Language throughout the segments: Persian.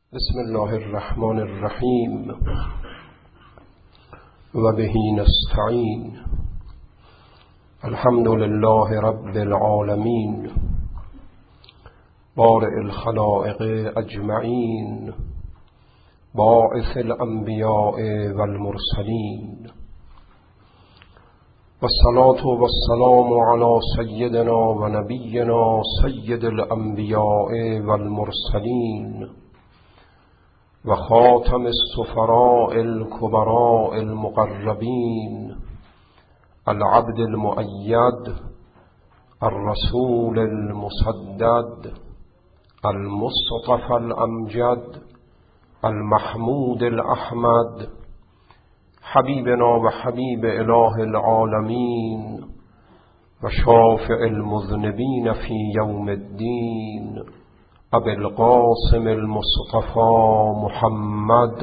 بسم الله الرحمن الرحیم و به نستعین. الحمد لله رب العالمین بارئ الخلائق اجمعین باعث الانبیاء والمرسلین والصلاة والسلام علی سیدنا و نبینا سید الانبیاء والمرسلین و خاتم السفراء الكبراء المقربین العبد المؤید الرسول المسدد المصطفى الامجد المحمود الاحمد حبیبنا و حبیب اله العالمین و شافع المذنبین فی یوم الدین ابی القاسم المصطفى محمد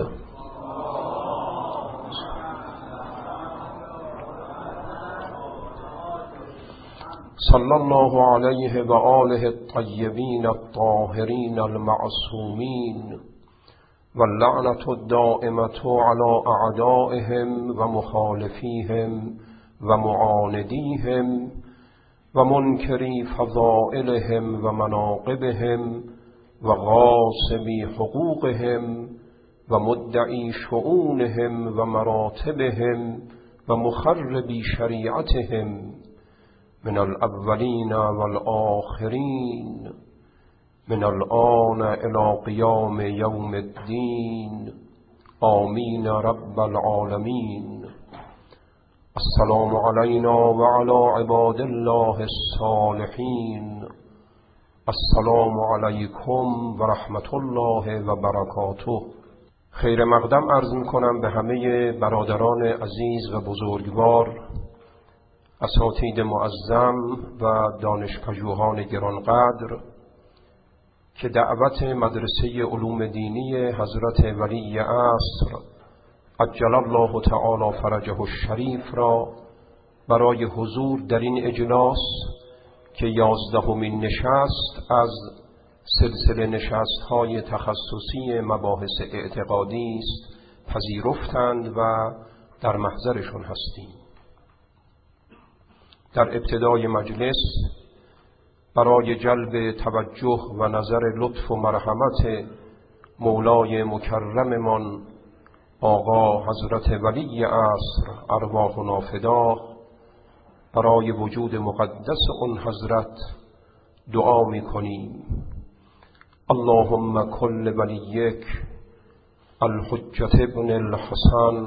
صلی الله علیه و آله الطیبین الطاهرین المعصومین و اللعنة الدائمة علی اعدائهم و مخالفیهم و معاندیهم و منکری فضائلهم و مناقبهم و غاصبی حقوقهم و مدعی شؤونهم و مراتبهم و مخربی شریعتهم من الاولین والآخرین من الآن الی قیام یوم الدین آمین رب العالمین. السلام علینا و علی عباد الله الصالحین. السلام علیکم و رحمت الله و برکاته. خیر مقدم عرض میکنم به همه برادران عزیز و بزرگوار، اساتید معظم و دانشپژوهان گرانقدر که دعوت مدرسه علوم دینی حضرت ولی عصر عجل الله تعالی فرجه الشریف را برای حضور در این اجلاس که 11مین نشست از سلسله نشست‌های تخصصی مباحث اعتقادی است پذیرفتند و در محضرشون هستیم. در ابتدای مجلس برای جلب توجه و نظر لطف و مرحمت مولای مکرممان آقا حضرت ولی عصر ارواحنا فدا، برای وجود مقدس اون حضرت دعا میکنیم. اللهم کل ولیک الحجة ابن الحسن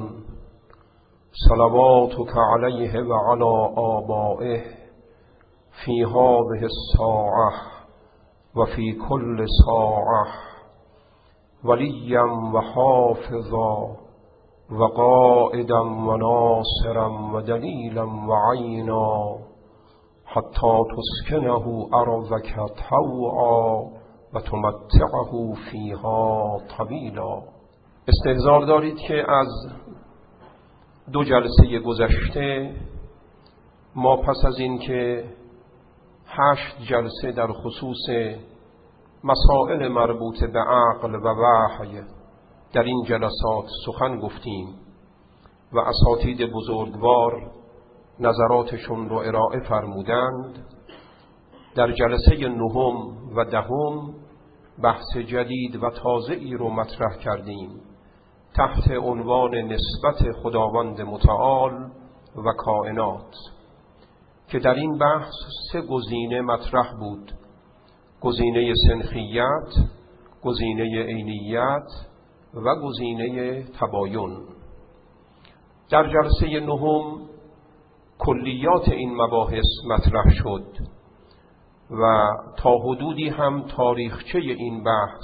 صلواتک علیه و علی آبائه فی هذه الساعة و فی کل ساعة ولیا و حافظا و قائدا و ناصرا و دلیلا و عینا حتی تسکنه ارضک طوعا و تمتعه فیها طویلا. استحضار دارید که از 2 جلسه گذشته ما پس از این که 8 جلسه در خصوص مسائل مربوط به عقل و وحی در این جلسات سخن گفتیم و اساتید بزرگوار نظراتشون رو ارائه فرمودند، در جلسه 9 و 10 بحث جدید و تازه‌ای رو مطرح کردیم تحت عنوان نسبت خداوند متعال و کائنات که در این بحث 3 گزینه مطرح بود: گزینه سنخیت، گزینه عینیت و گزینه تباین. در جلسه 9 کلیات این مباحث مطرح شد و تا حدودی هم تاریخچه این بحث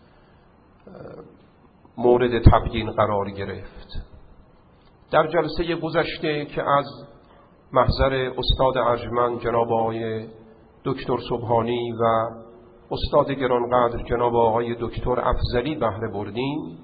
مورد تبیین قرار گرفت. در جلسه گذشته که از محضر استاد ارجمند جناب آقای دکتر سبحانی و استاد گرانقدر جناب آقای دکتر افضلی بهره بردیم،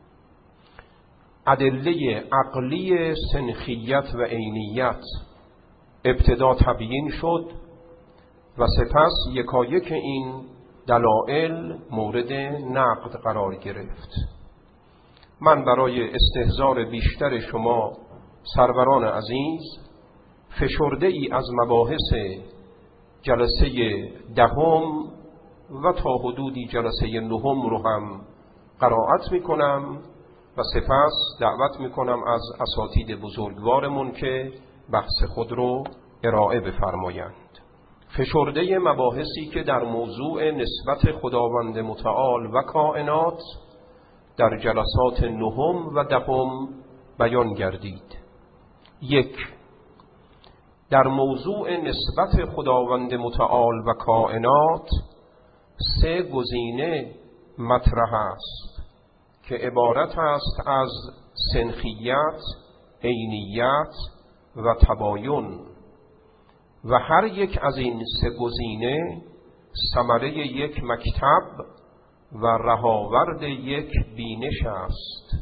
ادله عقلی سنخیت و عینیت ابتدا تبیین شد و سپس یکایک این دلایل مورد نقد قرار گرفت. من برای استحضار بیشتر شما سروران عزیز فشرده ای از مباحث جلسه دهم و تا حدودی جلسه نهم رو هم قرائت میکنم و سپس دعوت میکنم از اساتید بزرگوارمون که بحث خود رو ارائه بفرمایند. فشرده مباحثی که در موضوع نسبت خداوند متعال و کائنات در جلسات نهم و دهم بیان گردید. 1. در موضوع نسبت خداوند متعال و کائنات 3 گزینه مطرح است که عبارت است از سنخیت، عینیت و تباین و هر یک از این 3 گزینه ثمره یک مکتب و رهاورد یک بینش است.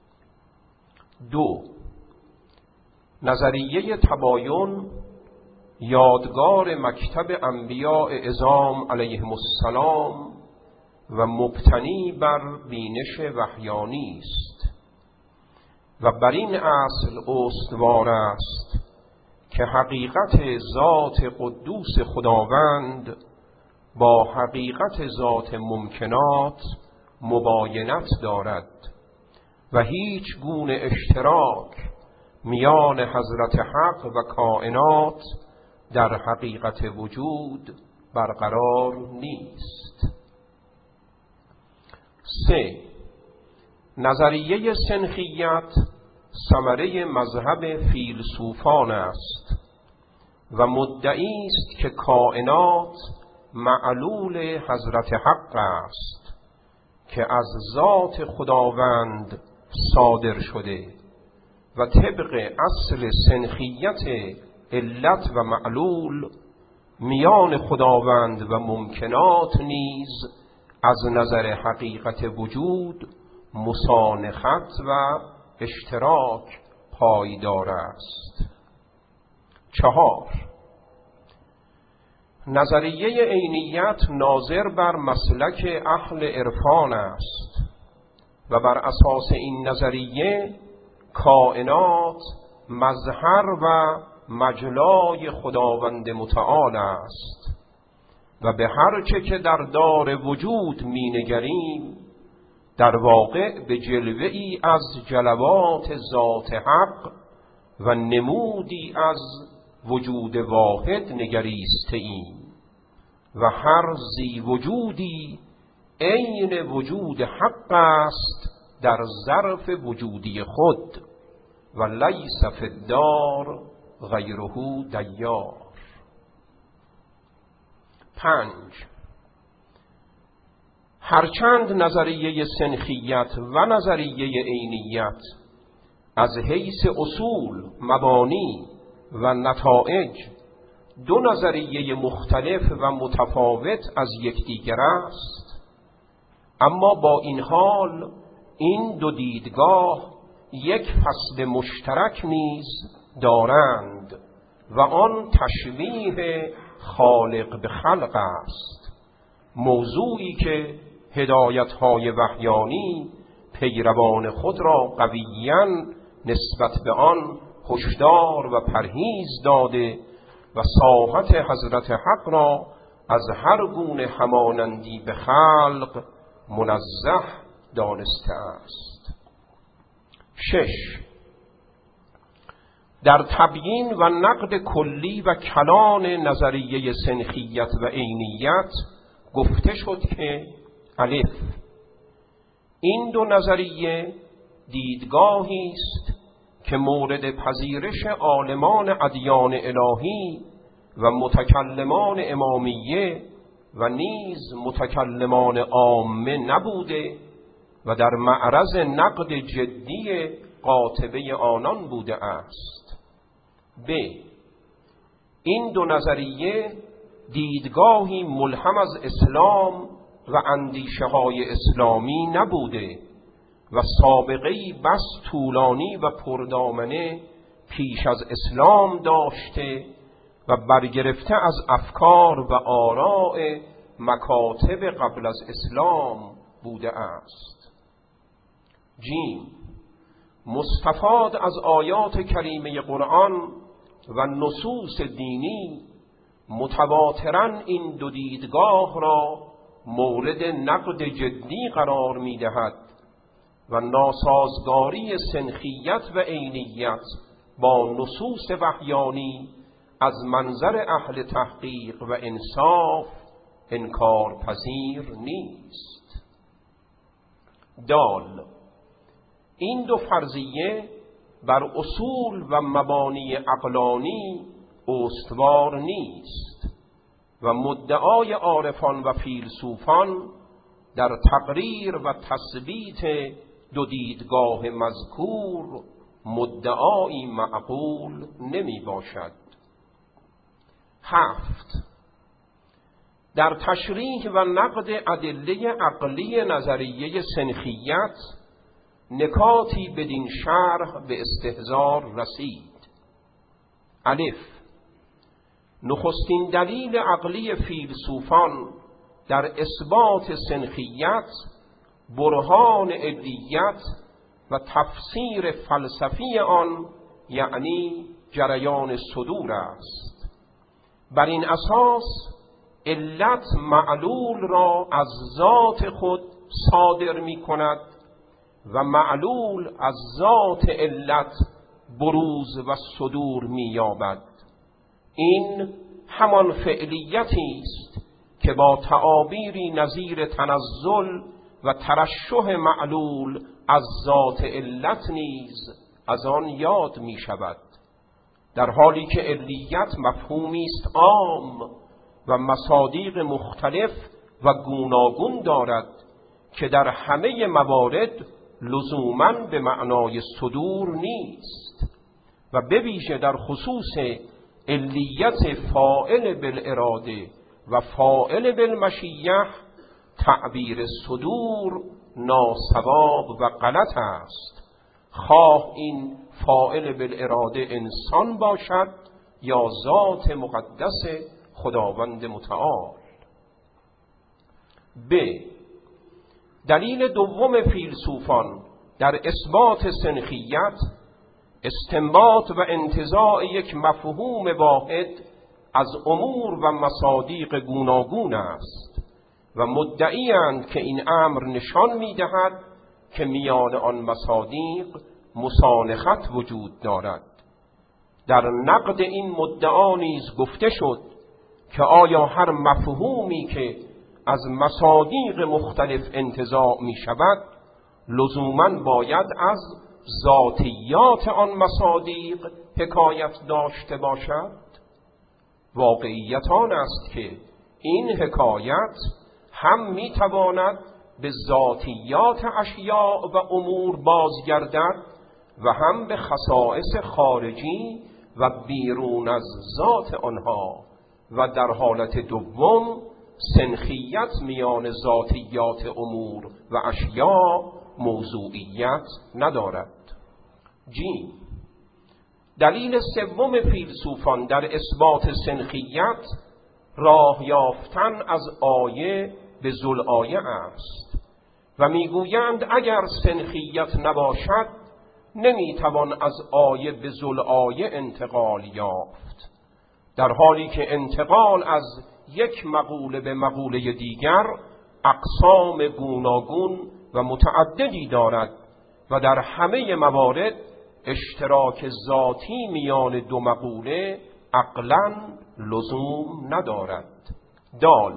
2. نظریه تباین یادگار مکتب انبیاء عظام علیهم السلام و مبتنی بر بینش وحیانی است و بر این اصل استوار است که حقیقت ذات قدوس خداوند با حقیقت ذات ممکنات مباینت دارد و هیچ گونه اشتراک میان حضرت حق و کائنات در حقیقت وجود برقرار نیست. 3. نظریه سنخیت ثمره مذهب فیلسوفان است و مدعی است که کائنات معلول حضرت حق است که از ذات خداوند صادر شده و طبق اصل سنخیت علت و معلول میان خداوند و ممکنات نیز از نظر حقیقت وجود مسانخت و اشتراک پایدار است. 4. نظریه عینیت ناظر بر مسلک اهل عرفان است و بر اساس این نظریه کائنات مظهر و مجلای خداوند متعال است و به هر چه که در دار وجود می نگریم در واقع به جلوه ای از جلوات ذات حق و نمودی از وجود واحد نگریسته ایم و هر ذی وجودی عین وجود حق است در ظرف وجودی خود و لیس فی الدار غیره دیار. 5. هرچند نظریه سنخیت و نظریه عینیت از حیث اصول، مبانی و نتایج 2 نظریه مختلف و متفاوت از یکدیگر است، اما با این حال این 2 دیدگاه یک فصل مشترک نیز دارند و آن تشبیه خالق به خلق است، موضوعی که هدایت‌های وحیانی پیروان خود را قویاً نسبت به آن هشدار و پرهیز داده و ساحت حضرت حق را از هر گونه همانندی به خلق منزه دانسته است. 6. در تبیین و نقد کلی و کلان نظریه سنخیت و عینیت گفته شد که الف، این 2 نظریه دیدگاهی است که مورد پذیرش عالمان ادیان الهی و متکلمان امامیه و نیز متکلمان عامه نبوده و در معرض نقد جدی قاطبه آنان بوده است. ب، این 2 نظریه دیدگاهی ملهم از اسلام و اندیشه های اسلامی نبوده و سابقه‌ای بس طولانی و پردامنه پیش از اسلام داشته و برگرفته از افکار و آراء مکاتب قبل از اسلام بوده است. جیم، مستفاد از آیات کریمه قرآن و نصوص دینی متواتراً این دو دیدگاه را مورد نقد جدی قرار می دهد و ناسازگاری سنخیت و عینیت با نصوص وحیانی از منظر اهل تحقیق و انصاف انکارپذیر نیست. دال، این دو فرضیه بر اصول و مبانی عقلانی استوار نیست و مدعای عارفان و فیلسوفان در تقریر و تثبیت دو دیدگاه مذکور مدعایی معقول نمی باشد. 7. در تشریح و نقد ادله عقلی نظریه سنخیت نکاتی بدین شرح به استحضار رسید. الف، نخستین دلیل عقلی فیلسوفان در اثبات سنخیت برهان علیت و تفسیر فلسفی آن یعنی جریان صدور است. بر این اساس علت معلول را از ذات خود صادر می کند و معلول از ذات علت بروز و صدور می یابد. این همان فعلیتی است که با تعابیری نظیر تنزل و ترشح معلول از ذات علت نیز از آن یاد می شود، در حالی که علیت مفهومی است عام و مصادیق مختلف و گوناگون دارد که در همه موارد لزوماً به معنای صدور نیست و به ویژه در خصوص علیت فاعل بالاراده و فاعل بالمشیه تعبیر صدور ناصواب و غلط است، خواه این فاعل بالاراده انسان باشد یا ذات مقدس خداوند متعال. ب، دلیل دوم فیلسوفان در اثبات سنخیت استنباط و انتزاع یک مفهوم واحد از امور و مصادیق گوناگون است و مدعی‌اند که این امر نشان می‌دهد که میان آن مصادیق مسانخت وجود دارد. در نقد این مدعا نیز گفته شد که آیا هر مفهومی که از مصادیق مختلف انتزاع می شود لزوماً باید از ذاتیات آن مصادیق حکایت داشته باشد؟ واقعیت آن است که این حکایت هم می تواند به ذاتیات اشیاء و امور بازگردد و هم به خصائص خارجی و بیرون از ذات آنها و در حالت دوم سنخیت میان ذاتیات امور و اشیاء موضوعیت ندارد. جیم، دلیل سوم فیلسوفان در اثبات سنخیت راه یافتن از آیه به ذوالآیه است و میگویند اگر سنخیت نباشد نمیتوان از آیه به ذوالآیه انتقال یافت، در حالی که انتقال از یک مقوله به مقوله دیگر اقسام گوناگون و متعددی دارد و در همه موارد اشتراک ذاتی میان دو مقوله عقلاً لزوم ندارد. دال،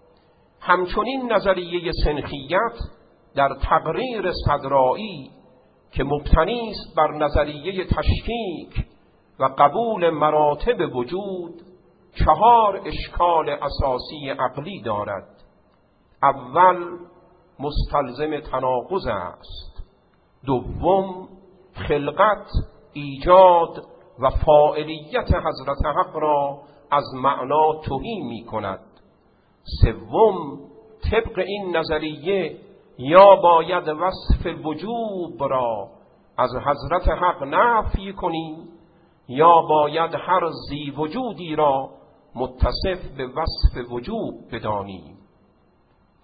همچنین نظریه سنخیت در تقریر صدرائی که مبتنی است بر نظریه تشکیک و قبول مراتب وجود 4 اشکال اساسی عقلی دارد. اول، مستلزم تناقض است. دوم، خلقت، ایجاد و فاعلیت حضرت حق را از معنا تهی می کند. سوم، طبق این نظریه یا باید وصف وجوب را از حضرت حق نفی کنیم یا باید هر ذی وجودی را متصف به وصف وجوب بدانیم.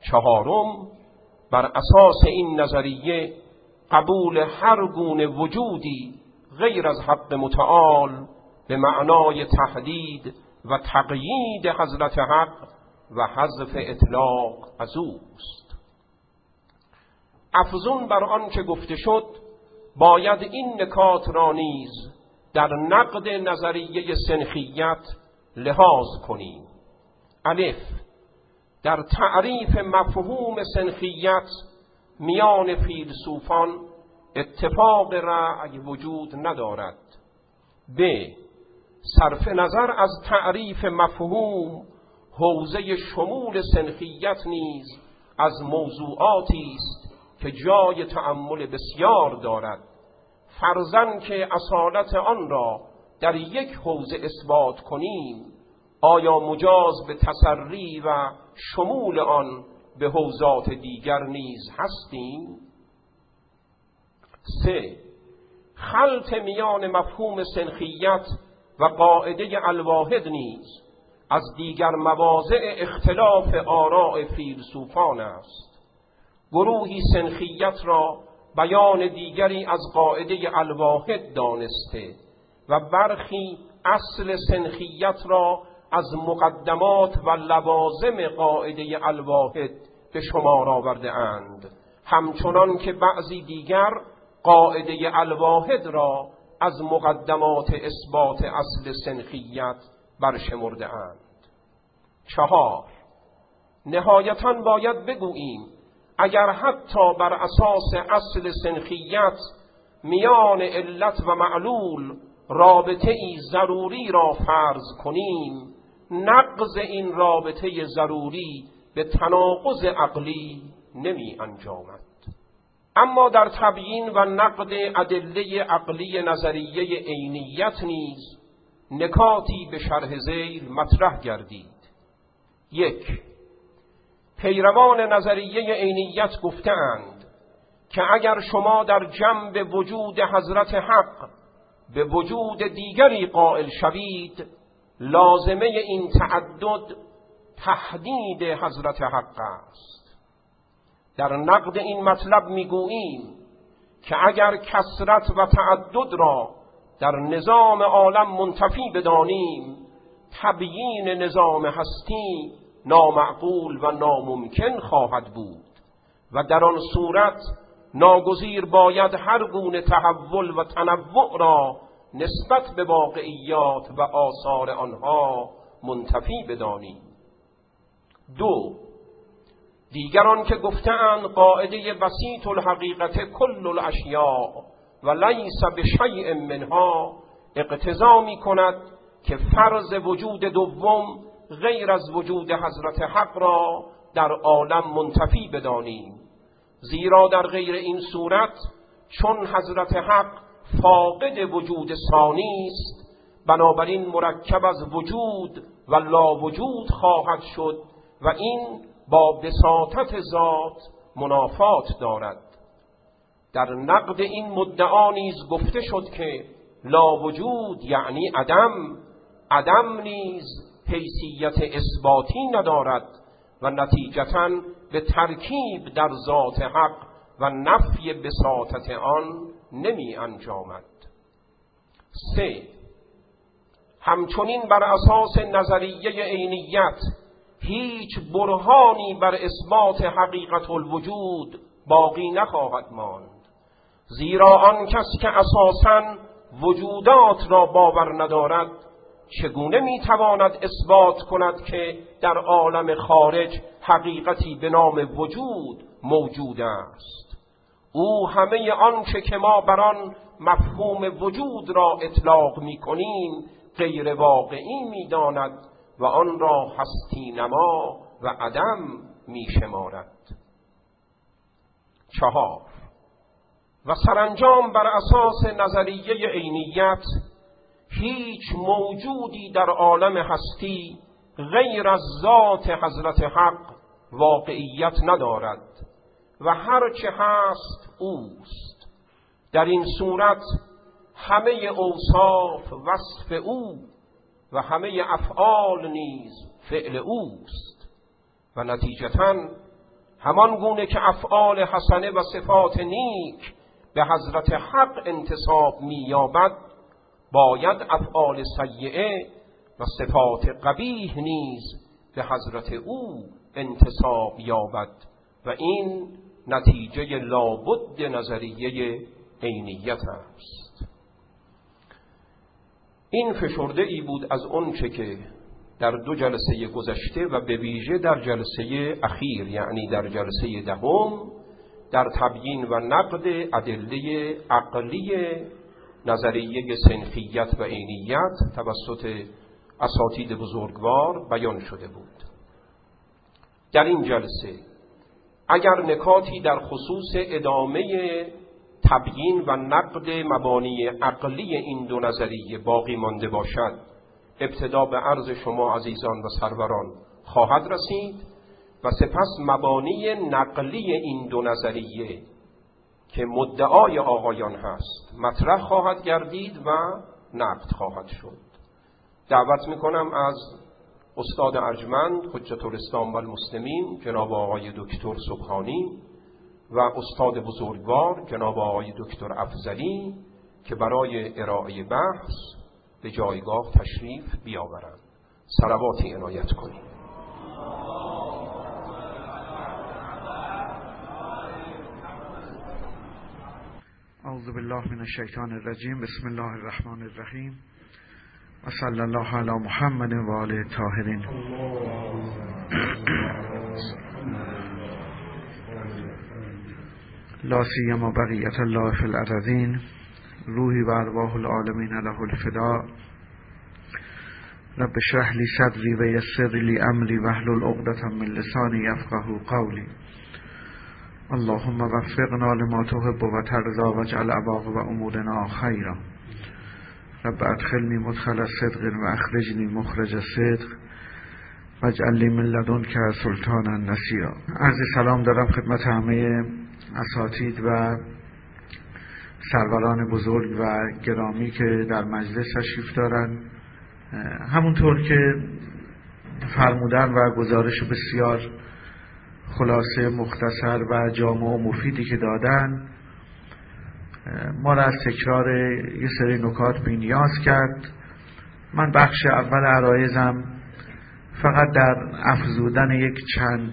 چهارم، بر اساس این نظریه قبول هر گونه وجودی غیر از حق متعال به معنای تهدید و تقیید حضرت حق و حذف اطلاق از اوست. افزون بر آن که گفته شد، باید این نکات را نیز در نقد نظریه سنخیت لحاظ کنیم. الف، در تعریف مفهوم سنخیت میان فیلسوفان اتفاق رأی وجود ندارد. ب، صرف نظر از تعریف مفهوم، حوزه شمول سنخیت نیز از موضوعاتی است که جای تأمل بسیار دارد. فرضاً که اصالت آن را در یک حوزه اثبات کنیم، آیا مجاز به تسری و شمول آن به حوزات دیگر نیز هستیم؟ 3. خلط میان مفهوم سنخیت و قاعده الواحد نیز از دیگر مواضع اختلاف آراء فیلسوفان است. گروهی سنخیت را بیان دیگری از قاعده الواحد دانسته و برخی اصل سنخیت را از مقدمات و لوازم قاعده الواحد به شمار آورده اند، همچنان که بعضی دیگر قاعده الواحد را از مقدمات اثبات اصل سنخیت برشمرده اند. 4. نهایتاً باید بگوییم اگر حتی بر اساس اصل سنخیت میان علت و معلول رابطه ای ضروری را فرض کنیم، نقض این رابطه ضروری به تناقض عقلی نمی انجامد. اما در تبیین و نقد ادله عقلی نظریه عینیت نیز نکاتی به شرح ذیل مطرح گردید. 1. پیروان نظریه عینیت گفتند که اگر شما در جنب وجود حضرت حق به وجود دیگری قائل شوید، لازمه این تعدد تهدید حضرت حق است. در نقد این مطلب میگوییم که اگر کثرت و تعدد را در نظام عالم منتفی بدانیم، تبیین نظام هستی نامعقول و ناممکن خواهد بود و در آن صورت ناگزیر باید هر گونه تحول و تنوع را نسبت به واقعیات و آثار آنها منتفی بدانیم. 2. دیگران که گفتند قاعده بسیط الحقیقت کل الاشیاء و لیس بشیء منها اقتضا می کند که فرض وجود دوم غیر از وجود حضرت حق را در عالم منتفی بدانیم، زیرا در غیر این صورت چون حضرت حق فاقد وجود ثانی است، بنابراین مرکب از وجود و لا وجود خواهد شد و این با بساطت ذات منافات دارد. در نقد این مدعا نیز گفته شد که لا وجود یعنی عدم، عدم نیز حیثیت اثباتی ندارد و نتیجتاً به ترکیب در ذات حق و نفی بساطت آن نمی انجامد. 3. همچنین بر اساس نظریه عینیت هیچ برهانی بر اثبات حقیقت الوجود باقی نخواهد ماند، زیرا آن کس که اساساً وجودات را باور ندارد چگونه میتواند اثبات کند که در عالم خارج حقیقتی به نام وجود موجود است؟ او همه آنچه که ما بر آن مفهوم وجود را اطلاق میکنیم غیر واقعی میداند و آن را هستی نما و عدم میشمارد. 4. و سرانجام بر اساس نظریه عینیت هیچ موجودی در عالم هستی غیر از ذات حضرت حق واقعیت ندارد و هر چه هست اوست. در این صورت همه اوصاف وصف او و همه افعال نیز فعل اوست و نتیجتاً همان گونه که افعال حسنه و صفات نیک به حضرت حق انتساب می‌یابد، باید افعال سیئه و صفات قبیح نیز به حضرت او انتساب یابد و این نتیجه لابد نظریه عینیت است. این فشرده ای بود از اون چه که در 2 جلسه گذشته و به ویژه در جلسه اخیر، یعنی در جلسه 10 در تبیین و نقد ادله عقلی نظریه سنخیت و عینیت توسط اساتید بزرگوار بیان شده بود. در این جلسه اگر نکاتی در خصوص ادامه تبیین و نقد مبانی عقلی این 2 نظریه باقی مانده باشد، ابتدا به عرض شما عزیزان و سروران خواهد رسید و سپس مبانی نقلی این 2 نظریه که مدعای آقایان هست مطرح خواهد گردید و نقد خواهد شد. دعوت میکنم از استاد ارجمند حجت الاسلام و المسلمین جناب آقای دکتر سبحانی و استاد بزرگوار جناب آقای دکتر افضلی که برای ارائه بحث به جایگاه تشریف بیاورند. صلواتی عنایت کنید. اعوذ بالله من الشیطان الرجیم. بسم الله الرحمن الرحیم و صلی الله علی محمد و آله الطاهرین. لا سیما بقیت الله فی الارضین، روحی و ارواح العالمین له الفداء. رب اشرح لی صدری و یسر لی امری واحلل عقدة من لسانی یفقهوا قولی. اللهم وفقنا لما تحب و ترضی واجعل عواقب امورنا خیرا. رب ادخلنی مدخل صدق و اخرجنی مخرج صدق واجعل لی من لدنک سلطانا نصیرا. عرض سلام دارم خدمت همه اساتید و سروران بزرگ و گرامی که در مجلس تشریف دارند. همونطور که فرمودن و گزارش بسیار خلاصه مختصر و جامع و مفیدی که دادن، ما را از تکرار یه سری نکات بی نیاز کرد. من بخش اول عرایزم فقط در افزودن یک چند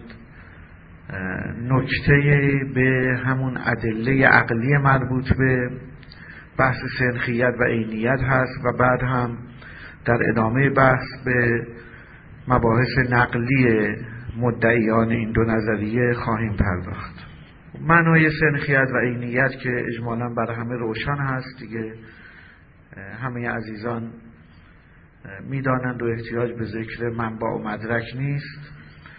نکته به همون ادله عقلی مربوط به بحث سنخیت و عینیت هست و بعد هم در ادامه بحث به مباحث نقلی مدعیان این 2 نظریه خواهیم پرداخت. معنای سنخیت و عینیت که اجمالاً برای همه روشن هست دیگه، همه عزیزان میدانند و احتیاج به ذکر منبع و مدرک نیست.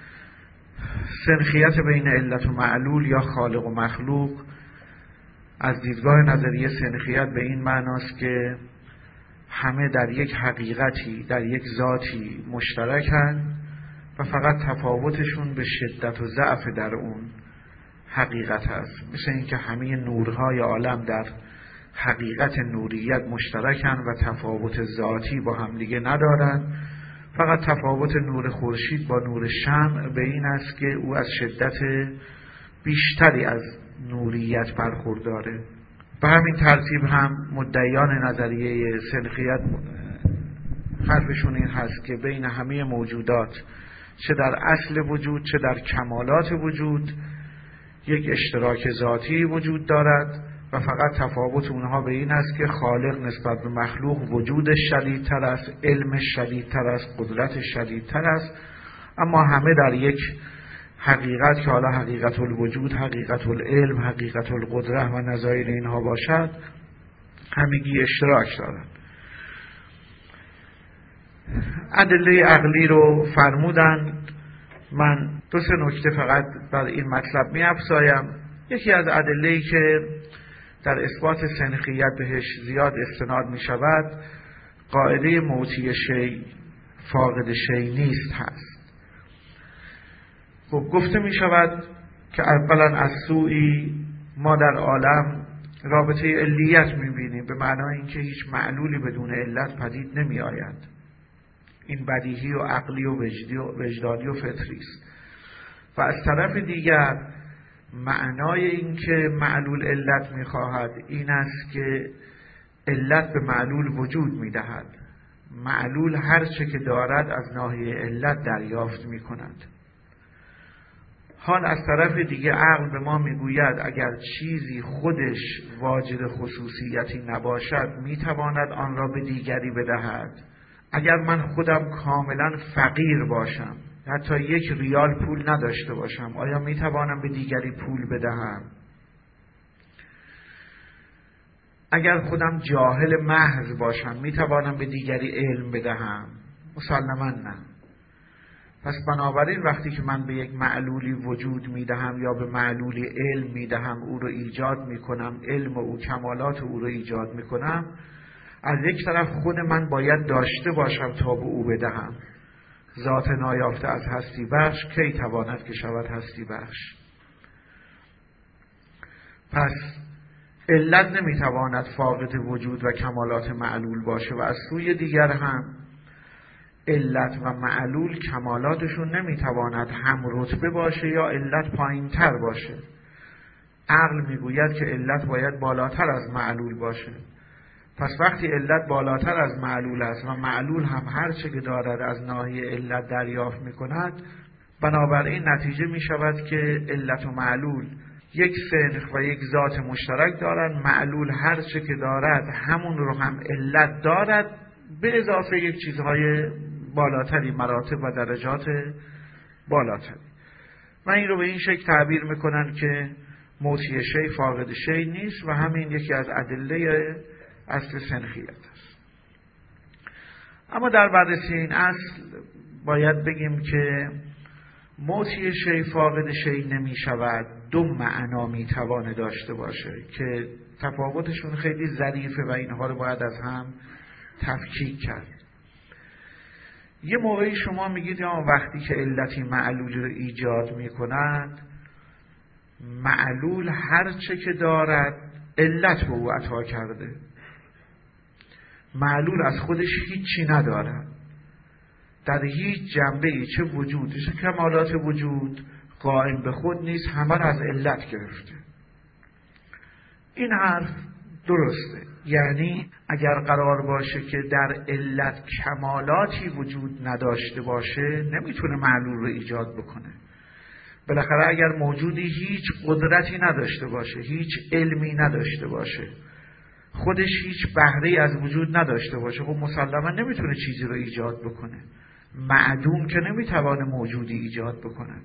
سنخیت بین علت و معلول یا خالق و مخلوق از دیدگاه نظریه سنخیت به این معناست که همه در یک حقیقتی، در یک ذاتی مشترکند و فقط تفاوتشون به شدت و ضعف در اون حقیقت هست. مثل اینکه همه نورهای عالم در حقیقت نوریت مشترکن و تفاوت ذاتی با هم دیگه ندارن، فقط تفاوت نور خورشید با نور شمع به این است که او از شدت بیشتری از نوریت برخورداره. به همین ترتیب هم مدعیان نظریه سنخیت حرفشون این هست که بین همه موجودات، چه در اصل وجود چه در کمالات وجود، یک اشتراک ذاتی وجود دارد و فقط تفاوت اونها به این است که خالق نسبت به مخلوق وجودش شدیدتر است، علمش شدیدتر است، قدرتش شدیدتر است، اما همه در یک حقیقت که حالا حقیقت الوجود، حقیقت العلم، حقیقت القدرت و نظایر اینها باشد، همگی اشتراک دارند. ادله عقلی رو فرمودند. من 2-3 نکته فقط بر این مطلب می افزایم. یکی از ادله‌ای که در اثبات سنخیت بهش زیاد استناد می شود، قاعده موتی شیء فاقد شیء نیست هست. خب گفته می شود که اولا از سوی ما در عالم رابطه علیت می بینیم، به معنای اینکه هیچ معلولی بدون علت پدید نمی آید. این بدیهی و عقلی و وجدانی و فطری است. و از طرف دیگر معنای این که معلول علت میخواهد این است که علت به معلول وجود میدهد. معلول هر چه که دارد از ناحیه علت دریافت میکند. حال از طرف دیگه عقل به ما میگوید اگر چیزی خودش واجد خصوصیتی نباشد میتواند آن را به دیگری بدهد. اگر من خودم کاملا فقیر باشم، حتی 1 ریال پول نداشته باشم، آیا میتوانم به دیگری پول بدهم؟ اگر خودم جاهل محض باشم میتوانم به دیگری علم بدهم؟ مسلماً نه. پس بنابراین وقتی که من به یک معلولی وجود میدهم یا به معلولی علم میدهم، او رو ایجاد میکنم، علم او کمالات او رو ایجاد میکنم، از یک طرف خود من باید داشته باشم تا به او بدهم. ذات نایافته از هستی بخش کی تواند که شود هستی بخش؟ پس علت نمیتواند فاقد وجود و کمالات معلول باشه و از سوی دیگر هم علت و معلول کمالاتشون نمیتواند هم رتبه باشه یا علت پایین تر باشه. عقل میگوید که علت باید بالاتر از معلول باشه. پس وقتی علت بالاتر از معلول است و معلول هم هر چه که دارد از ناحیه علت دریافت میکند، بنابراین نتیجه میشود که علت و معلول یک سنخ و یک ذات مشترک دارند. معلول هر چه که دارد همون رو هم علت دارد، به اضافه یک چیزهای بالاتری، مراتب و درجات بالاتری. و این رو به این شکل تعبیر میکنن که موتی شی فاقد شی نیست و همین یکی از ادله اصل سنخیت است. اما در بررسی این اصل باید بگیم که موتی شی فاقد شی نمی شود. 2 معنا می توانه داشته باشه که تفاوتشون خیلی ظریفه و اینها رو باید از هم تفکیک کرد. یه موقعی شما میگید یا وقتی که علتی معلول رو ایجاد می کند، معلول هر چه که دارد علت به او عطا کرده. معلول از خودش هیچی ندارد، در هیچ جنبه‌ای، چه وجودی چه کمالات وجود، قائم به خود نیست، همه را از علت گرفته. این حرف درسته. یعنی اگر قرار باشه که در علت کمالاتی وجود نداشته باشه، نمیتونه معلول رو ایجاد بکنه. بالاخره اگر موجودی هیچ قدرتی نداشته باشه، هیچ علمی نداشته باشه، خودش هیچ بهره‌ای از وجود نداشته باشه، خب مسلما نمیتونه چیزی رو ایجاد بکنه. معدوم که نمیتوانه موجودی ایجاد بکند.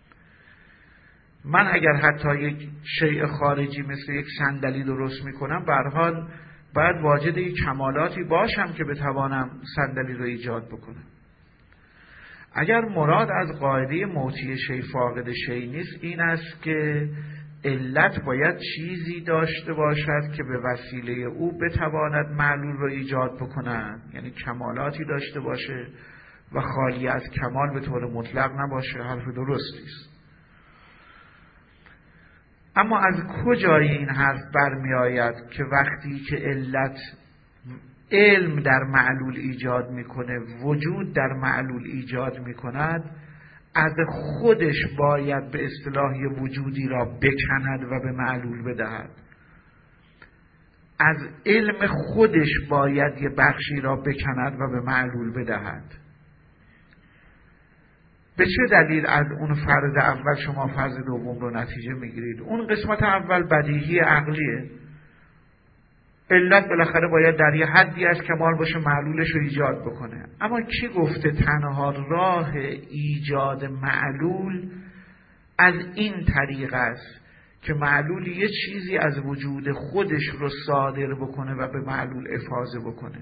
من اگر حتی یک شیء خارجی مثل یک صندلی درست میکنم، به هر حال باید واجد یک کمالاتی باشم که بتوانم صندلی رو ایجاد بکنم. اگر مراد از قاعده موتی شی فاقد شی نیست، این است که علت باید چیزی داشته باشد که به وسیله او بتواند معلول رو ایجاد بکند، یعنی کمالاتی داشته باشه و خالی از کمال به طور مطلق نباشه. حرف درستی است. اما از کجای این حرف برمی آید که وقتی که علت علم در معلول ایجاد میکنه، وجود در معلول ایجاد میکند، از خودش باید به اصطلاح وجودی را بکند و به معلول بدهد؟ از علم خودش باید یه بخشی را بکند و به معلول بدهد. به چه دلیل از اون فرض اول شما فرض دوم رو نتیجه میگیرید؟ اون قسمت اول بدیهی عقلیه. علت بالاخره باید در یه حدی از کمال باشه، معلولش رو ایجاد بکنه. اما کی گفته تنها راه ایجاد معلول از این طریق است که معلول یه چیزی از وجود خودش رو صادر بکنه و به معلول افاضه بکنه؟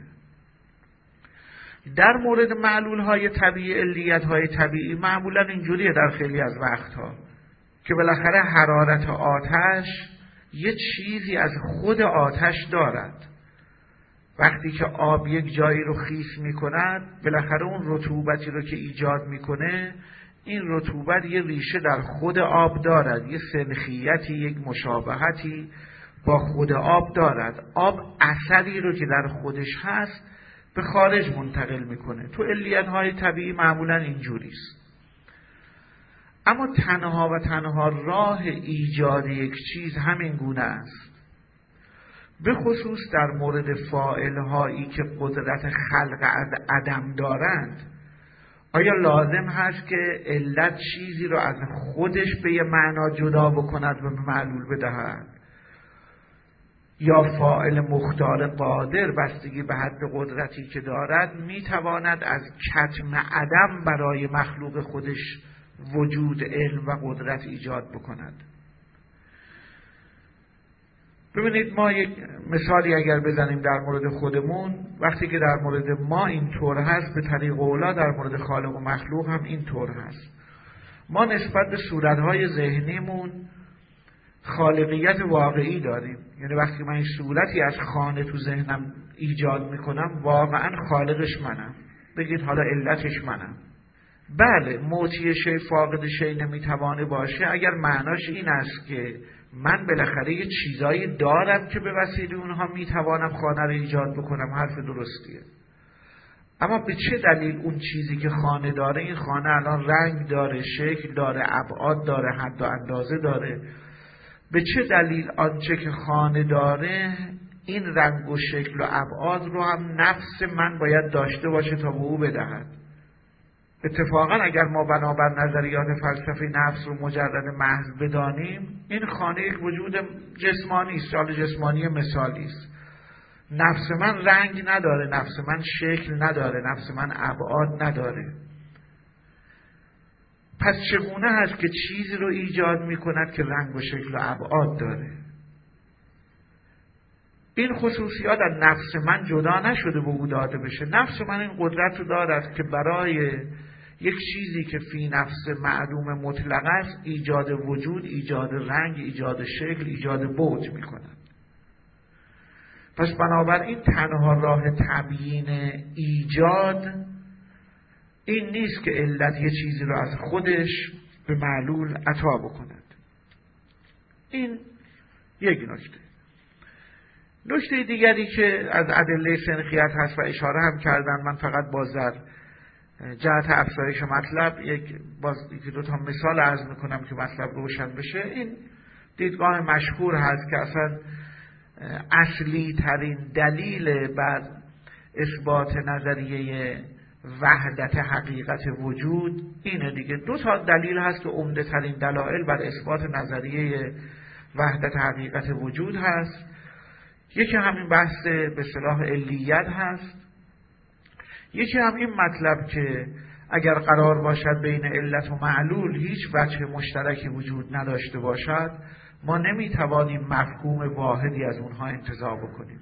در مورد معلول های طبیعی، علیت های طبیعی معمولا اینجوریه در خیلی از وقتها که بالاخره حرارت آتش یه چیزی از خود آتش دارد. وقتی که آب یک جایی رو خیس میکند، بالاخره اون رطوبتی رو که ایجاد میکنه، این رطوبت یه ریشه در خود آب دارد، یه سنخیتی، یک مشابهتی با خود آب دارد. آب اثری رو که در خودش هست به خارج منتقل میکنه. تو علیت‌های طبیعی معمولا اینجوریست. اما تنها و تنها راه ایجاد یک چیز همین گونه است، به خصوص در مورد فاعل‌هایی که قدرت خلق از عدم دارند. آیا لازم هست که علت چیزی رو از خودش به یه معنا جدا بکند و به معلول بدهد؟ یا فاعل مختار قادر بستگی به حد قدرتی که دارد میتواند از کتم عدم برای مخلوق خودش وجود، علم و قدرت ایجاد بکند؟ ببینید، ما یک مثالی اگر بزنیم در مورد خودمون، وقتی که در مورد ما اینطور هست، به طریق اولا در مورد خالق و مخلوق هم اینطور هست. ما نسبت به صورتهای ذهنیمون خالقیت واقعی داریم. یعنی وقتی من این صورتی از خانه تو ذهنم ایجاد میکنم، واقعا خالقش منم. بگید حالا علتش منم. بله، موتی شی فاقد شی نمیتوانه باشه اگر معناش این است که من بالاخره یه چیزایی دارم که به وسیله اونها میتوانم خانه رو ایجاد بکنم. حرف درستیه. اما به چه دلیل اون چیزی که خانه داره، این خانه الان رنگ داره، شکل داره، ابعاد داره، حد و اندازه داره، به چه دلیل آنچه که خانه داره این رنگ و شکل و ابعاد رو هم نفس من باید داشته باشه تا به او بدهد؟ اتفاقا اگر ما بنابر نظریات فلسفی نفس رو مجرد محض بدانیم، این خانه یک وجود جسمانی است، حالا جسمانی مثالی است. نفس من رنگ نداره، نفس من شکل نداره، نفس من ابعاد نداره. پس چگونه هست که چیزی رو ایجاد می کند که رنگ و شکل و ابعاد داره؟ این خصوصیات از نفس من جدا نشده به او داده بشه. نفس من این قدرت رو دارد که برای یک چیزی که فی نفس معلوم مطلق است ایجاد وجود، ایجاد رنگ، ایجاد شکل، ایجاد بعد می کند. پس بنابراین تنها راه تبیین ایجاد این نیست که علت یه چیزی رو از خودش به معلول عطا بکند. این یک نکته. نکته دیگری که از ادله سنخیت هست و اشاره هم کردن، من فقط باز در جهت افزایش مطلب یکی دو تا مثال عرض میکنم که مطلب روشن بشه. این دیدگاه مشهور هست که اصلا اصلی ترین دلیل بر اثبات نظریه وحدت حقیقت وجود اینه دیگه. دو تا دلیل هست که عمده ترین دلایل بر اثبات نظریه وحدت حقیقت وجود هست. یکی همین بحث به اصطلاح علیت هست، یکی هم این مطلب که اگر قرار باشد بین علت و معلول هیچ وجه مشترکی وجود نداشته باشد، ما نمیتوانیم مفهوم واحدی از اونها انتزاع بکنیم.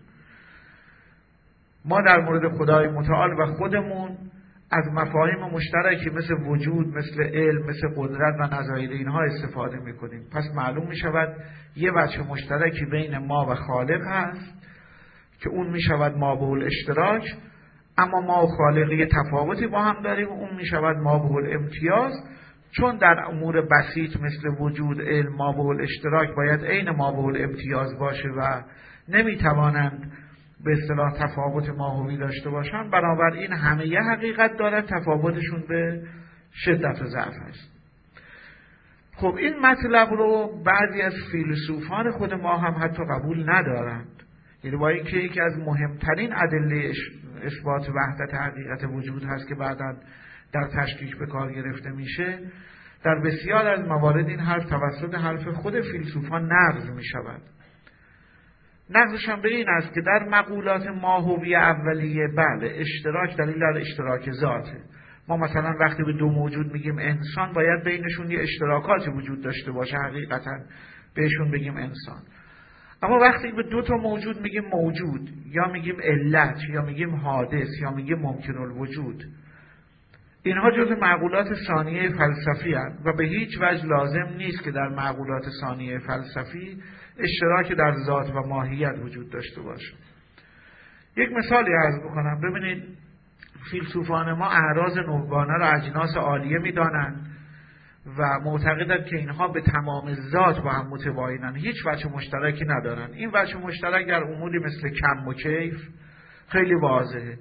ما در مورد خدای متعال و خودمون از مفاهیم مشترکی مثل وجود، مثل علم، مثل قدرت و نظایر اینها استفاده میکنیم. پس معلوم میشود یه وجه مشترکی بین ما و خالق هست که اون میشود ما به الاشتراک، اما ما و خالق یه تفاوتی با هم داریم، اون میشود ما به الامتیاز. چون در امور بسیط مثل وجود، علم، ما به الاشتراک باید عین ما به الامتیاز باشه و نمیتوانند به اصطلاح تفاوت ماهوی داشته باشن، بنابراین همه یه حقیقت دارن، تفاوتشون به شدت و ضعف است. خب این مطلب رو بعضی از فیلسوفان خود ما هم حتی قبول ندارند. یعنی با اینکه یکی از مهمترین ادله اثبات وحدت حقیقت وجود هست که بعداً در تشکیک به کار گرفته میشه، در بسیار از موارد این حرف توسط حرف خود فیلسوفان نقض می شود. نقضش هم به این است که در مقولات ماهوی اولیه بله اشتراک دلیل در اشتراک ذاته. ما مثلا وقتی به دو موجود میگیم انسان، باید بینشون یه اشتراکاتی وجود داشته باشه، حقیقتا بهشون بگیم انسان. اما وقتی به دو تا موجود میگیم موجود، یا میگیم علت، یا میگیم حادث، یا میگیم ممکن الوجود، اینها جزء معقولات ثانیه فلسفی هستند و به هیچ وجه لازم نیست که در معقولات ثانیه فلسفی اشتراک در ذات و ماهیت وجود داشته باشه. یک مثالی عرض بکنم. ببینید، فیلسوفان ما اعراض نوگانه را اجناس عالیه میدانند و معتقدند که اینها به تمام ذات با هم متباینند، هیچ وجه مشترکی ندارند. این وجه مشترک در اموری مثل کم و کیف خیلی واضحه.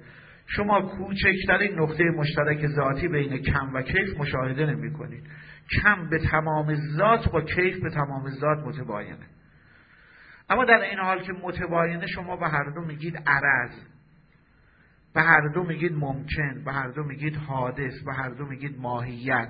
شما کوچکترین نقطه مشترک ذاتی بین کم و کیف مشاهده نمی کنید. کم به تمام ذات با کیف به تمام ذات متباینه. اما در این حال که متباینه، شما به هر دو میگید عرض، به هر دو میگید ممکن، به هر دو میگید حادث، به هر دو میگید ماهیت.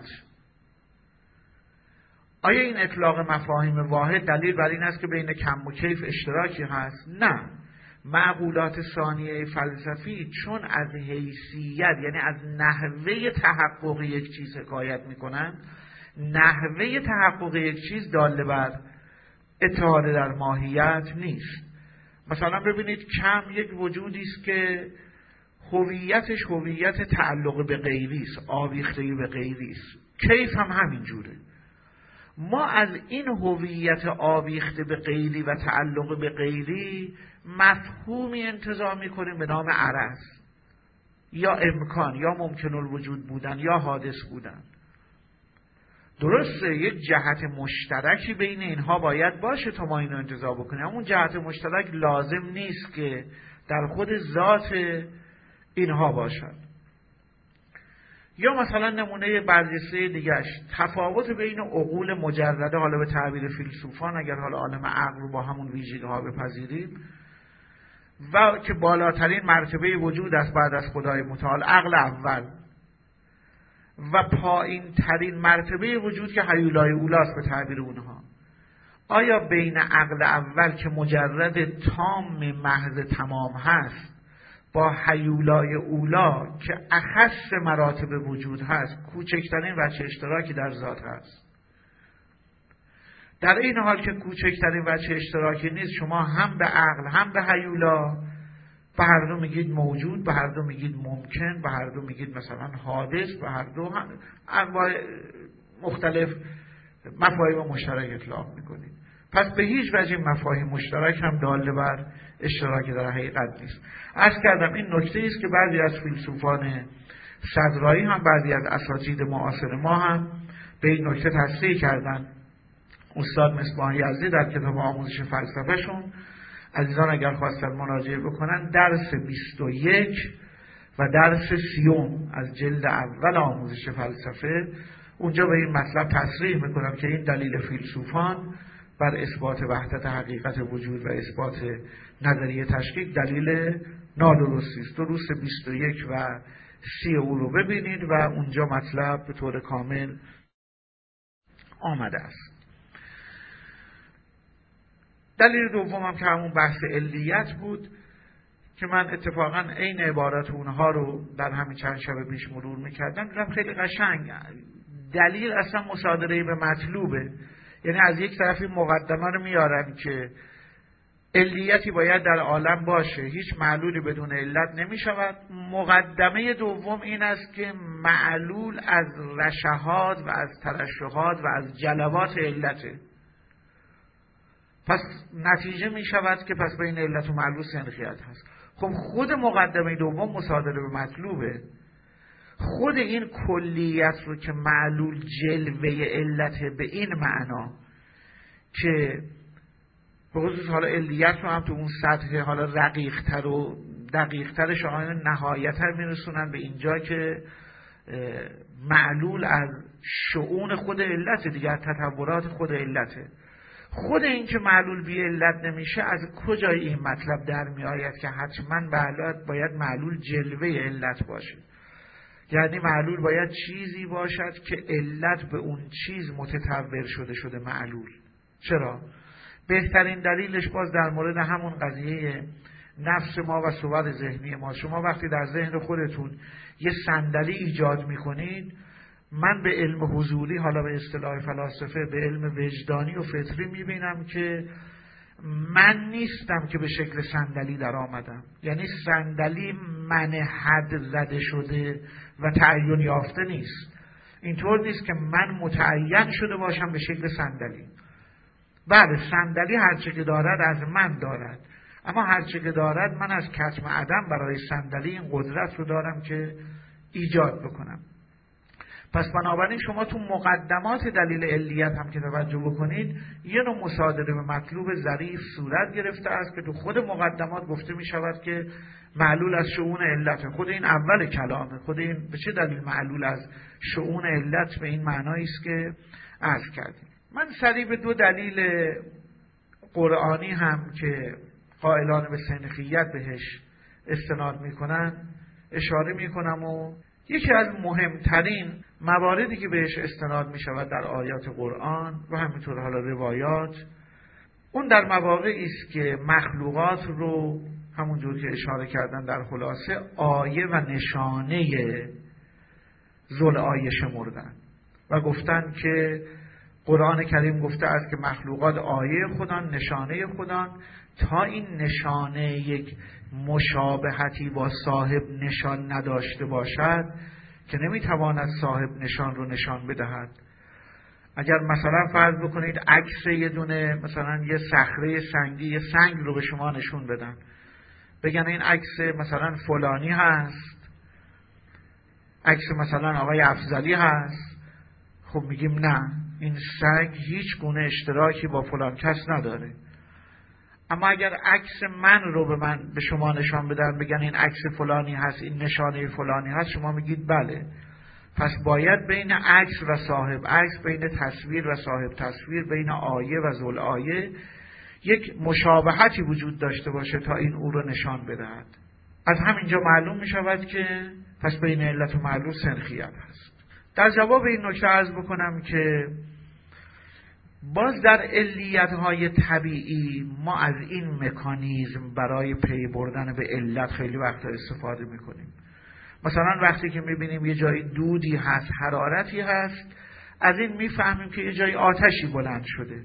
آیا این اطلاق مفاهیم واحد دلیل بر این است که بین کم و کیف اشتراکی هست؟ نه. معقولات ثانیه فلسفی چون از حیثیت، یعنی از نحوه تحقق یک چیز حکایت میکنن، نحوه تحقق یک چیز داله بر اتحاد در ماهیت نیست. مثلا ببینید کم یک وجودی است که هویتش هویت تعلق به غیری است، آویختگی به غیری است. کیف هم همین جوره. ما از این هویت آویخته به غیری و تعلق به غیری مفهومی انتزاع می‌کنیم به نام عرض یا امکان یا ممکن الوجود بودن یا حادث بودن. درسته یک جهت مشترکی بین اینها باید باشه تا ما اینو انتزاع بکنیم، اما اون جهت مشترک لازم نیست که در خود ذات اینها باشد. یا مثلا نمونه برجسته دیگهش تفاوت بین عقول مجرده، حالا به تعبیر فیلسوفان اگر حالا عالم عقل رو با همون ویژگی‌ها بپذیریم، و که بالاترین مرتبه وجود است بعد از خدای متعال، عقل اول، و پایین ترین مرتبه وجود که هیولای اولاست به تعبیر اونها. آیا بین عقل اول که مجرد تام محض تمام هست با هیولای اولا که اخص مراتب وجود هست کوچکترین وجه اشتراکی در ذات هست؟ در این حال که کوچکترین وجه اشتراکی نیست، شما هم به عقل هم به هیولا به هر دو میگید موجود، به هر دو میگید ممکن، به هر دو میگید مثلا حادث، به هر دو انواع مختلف مفاهیم مشترک اطلاق میکنید. پس به هیچ وجه مفاهیم مشترک هم داله بر اشتراک در حقیقت نیست. عرض کردم این نکته است که بعضی از فیلسوفان صدرایی هم، بعضی از اساتید معاصر ما هم به این نکته تصریح کردن. استاد مصباح یزدی در کتاب آموزش فلسفهشون، عزیزان اگر خواستن مراجعه بکنن، درس 21 و درس 30 از جلد اول آموزش فلسفه، اونجا به این مطلب تصریح میکنم که این دلیل فیلسوفان بر اثبات وحدت حقیقت وجود و اثبات نظریه تشکیک دلیل نادرستی است. درس 21 و 30 او رو ببینید و اونجا مطلب به طور کامل آمده است. دلیل دومم که همون بحث علیت بود که من اتفاقا عین عبارت اونها رو در همین چند شب پیش مرور میکردم، دیدم خیلی قشنگ دلیل اصلا مصادره به مطلوبه. یعنی از یک طرف این مقدمه رو میارن که علیتی باید در عالم باشه، هیچ معلولی بدون علت نمیشود. مقدمه دوم این است که معلول از رشحات و از ترشحات و از جلوات علته. پس نتیجه می شود که پس بین علت و معلول سنخیت هست. خب خود مقدمه دوم مصادره به مطلوبه. خود این کلیت رو که معلول جلوه علته به این معنا که به خصوص حالا علیت رو هم تو اون سطح حالا رقیق‌تر و دقیق‌ترش آن نهایت‌تر میرسونن به اینجا که معلول از شؤون خود علت دیگه، از تطورات خود علته. خود این که معلول بی علت نمیشه، از کجای این مطلب در می آید که حتما باید معلول جلوه علت باشه؟ یعنی معلول باید چیزی باشد که علت به اون چیز متطور شده معلول. چرا؟ بهترین دلیلش باز در مورد همون قضیه نفس ما و صور ذهنی ما. شما وقتی در ذهن خودتون یه صندلی ایجاد میکنید، من به علم حضوری، حالا به اصطلاح فلاسفه به علم وجدانی و فطری میبینم که من نیستم که به شکل صندلی در آمدم. یعنی صندلی من حد زده شده و تعین یافته نیست. اینطور نیست که من متعین شده باشم به شکل صندلی. بله، صندلی هرچه که دارد از من دارد، اما هرچه که دارد من از کتم عدم برای صندلی این قدرت رو دارم که ایجاد بکنم. پس بنابراین شما تو مقدمات دلیل علیت هم که توجه بکنید یه نوع مصادره به مطلوب ظریف صورت گرفته است که تو خود مقدمات گفته می شود که معلول از شؤون علت. خود این اول کلامه، خود این به چه دلیل معلول از شؤون علت به این معنایی است که عرض کردیم. من سریع به دو دلیل قرآنی هم که قائلان به سنخیت بهش استناد میکنن اشاره میکنم و یکی از مهمترین مواردی که بهش استناد میشود در آیات قرآن و همینطور حالا روایات، اون در مواقعی است که مخلوقات رو همونجور که اشاره کردن در خلاصه آیه و نشانه ذوالآیه شمردن و گفتن که قرآن کریم گفته است که مخلوقات آیه خودان، نشانه خودان، تا این نشانه یک مشابهتی با صاحب نشان نداشته باشد که نمیتواند صاحب نشان رو نشان بدهد. اگر مثلا فرض بکنید عکس یه دونه مثلا یه صخره سنگی، یه سنگ رو به شما نشون بدن، بگن این عکس مثلا فلانی هست، عکس مثلا آقای افضلی هست، خب میگیم نه، این سنگ هیچ گونه اشتراکی با فلان کس نداره. اما اگر عکس من رو به شما نشان بدن، بگن این عکس فلانی هست، این نشانه فلانی هست، شما میگید بله. پس باید بین عکس و صاحب عکس، بین تصویر و صاحب تصویر، بین آیه و ذوالآیه یک مشابهتی وجود داشته باشه تا این او رو نشان بدهد. از همینجا معلوم میشود که پس بین علت و معلول سنخیت هست. در جواب این نکته عرض بکنم که باز در علیت‌های طبیعی ما از این مکانیزم برای پی بردن به علت خیلی وقتا استفاده میکنیم. مثلا وقتی که میبینیم یه جایی دودی هست، حرارتی هست، از این میفهمیم که یه جایی آتشی بلند شده.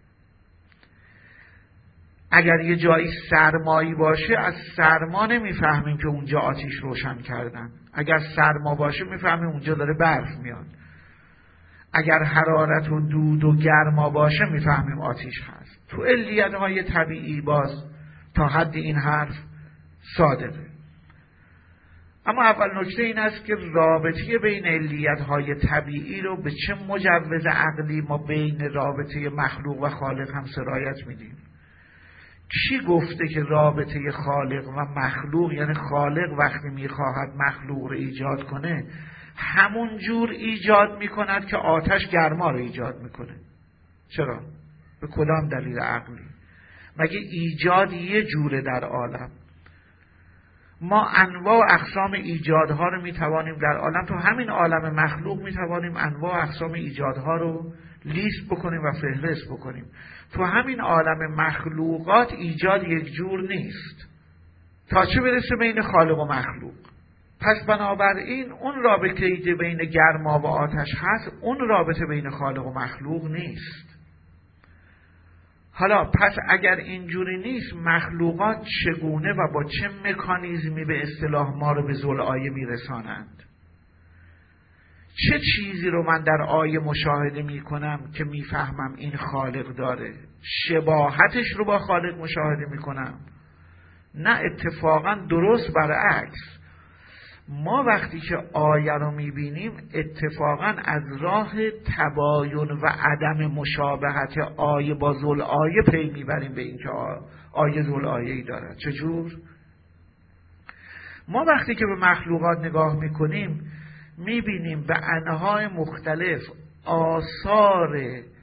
اگر یه جایی سرمایی باشه، از سرما نمیفهمیم که اونجا آتش روشن کردن. اگر سرما باشه میفهمیم اونجا داره برف میاد. اگر حرارت و دود و گرما باشه میفهمیم آتش هست. تو علیت‌های طبیعی باز تا حد این حرف صادقه. اما اول نکته این است که رابطه بین علیت‌های طبیعی رو به چه مجوز عقلی ما بین رابطه مخلوق و خالق هم سرایت میدیم. کی گفته که رابطه خالق و مخلوق، یعنی خالق وقتی میخواهد مخلوق رو ایجاد کنه همون جور ایجاد میکند که آتش گرما رو ایجاد میکنه؟ چرا؟ به کدام دلیل عقلی؟ مگه ایجاد یه جوره در عالم؟ ما انواع و اقسام ایجادها رو میتوانیم در عالم، تو همین عالم مخلوق میتوانیم انواع و اقسام ایجادها رو لیست بکنیم و فهرست بکنیم. تو همین عالم مخلوقات ایجاد یک جور نیست، تا چه برسه بین خالق و مخلوق. پس بنابراین اون رابطه‌ای که بین گرما و آتش هست، اون رابطه بین خالق و مخلوق نیست. حالا پس اگر اینجوری نیست، مخلوقات چگونه و با چه مکانیزمی به اصطلاح ما رو به ذوالآیه میرسانند؟ چه چیزی رو من در آیه مشاهده میکنم که میفهمم این خالق داره؟ شباهتش رو با خالق مشاهده میکنم؟ نه، اتفاقا درست برعکس. ما وقتی که آیه رو میبینیم اتفاقا از راه تباین و عدم مشابهت آیه با ذوالآیه پی میبریم به این که آیه ذوالآیه‌ای دارد. چجور؟ ما وقتی که به مخلوقات نگاه میکنیم میبینیم به انواع مختلف آثار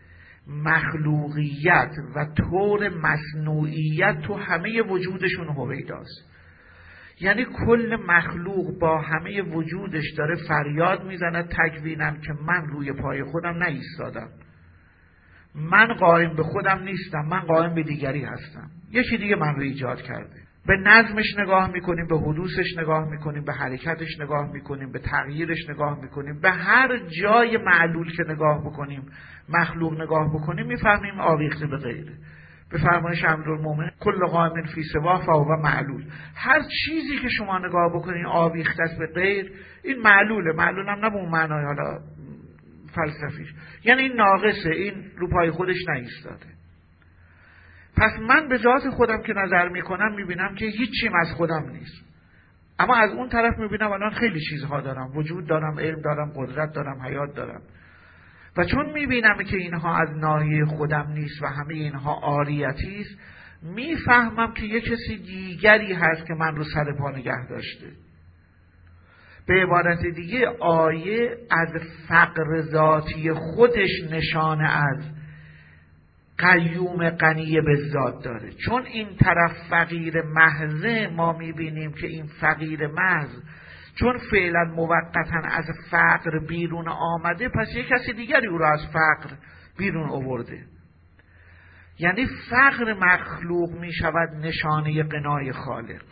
مخلوقیت و طور مصنوعیت تو همه وجودشون هویداست. یعنی کل مخلوق با همه وجودش داره فریاد میزنه تکوینم که من روی پای خودم نایستادم، من قائم به خودم نیستم، من قائم به دیگری هستم، یکی دیگه من رو ایجاد کرده. به نظمش نگاه میکنیم، به حدوثش نگاه میکنیم، به حرکتش نگاه میکنیم، به تغییرش نگاه میکنیم، به هر جای معلول که نگاه بکنیم، مخلوق نگاه بکنیم، میفهمیم آویخته به غیره. به فرمایش امیرالمومنین کل قائم فی سواه فهو معلول. هر چیزی که شما نگاه بکنین آویخته است به غیر، این معلوله. معلول هم نه به اون معنای حالا فلسفیش، یعنی این ناقصه، این رو پای خودش نایستاده. پس من به ذات خودم که نظر میکنم میبینم که هیچیم از خودم نیست. اما از اون طرف میبینم الان خیلی چیزها دارم، وجود دارم، علم دارم، قدرت دارم، حیات دارم، و چون میبینم که اینها از ناحیه خودم نیست و همه اینها عاریتی است، میفهمم که یک کسی دیگری هست که من رو سر پا نگه داشته. به عبارت دیگه آیه از فقر ذاتی خودش نشانه از قیوم غنی به ذات داره. چون این طرف فقیر محضه، ما میبینیم که این فقیر محض چون فعلا موقتا از فقر بیرون آمده، پس یک کسی دیگری او را از فقر بیرون آورده. یعنی فقر مخلوق می شود نشانه غنای خالق.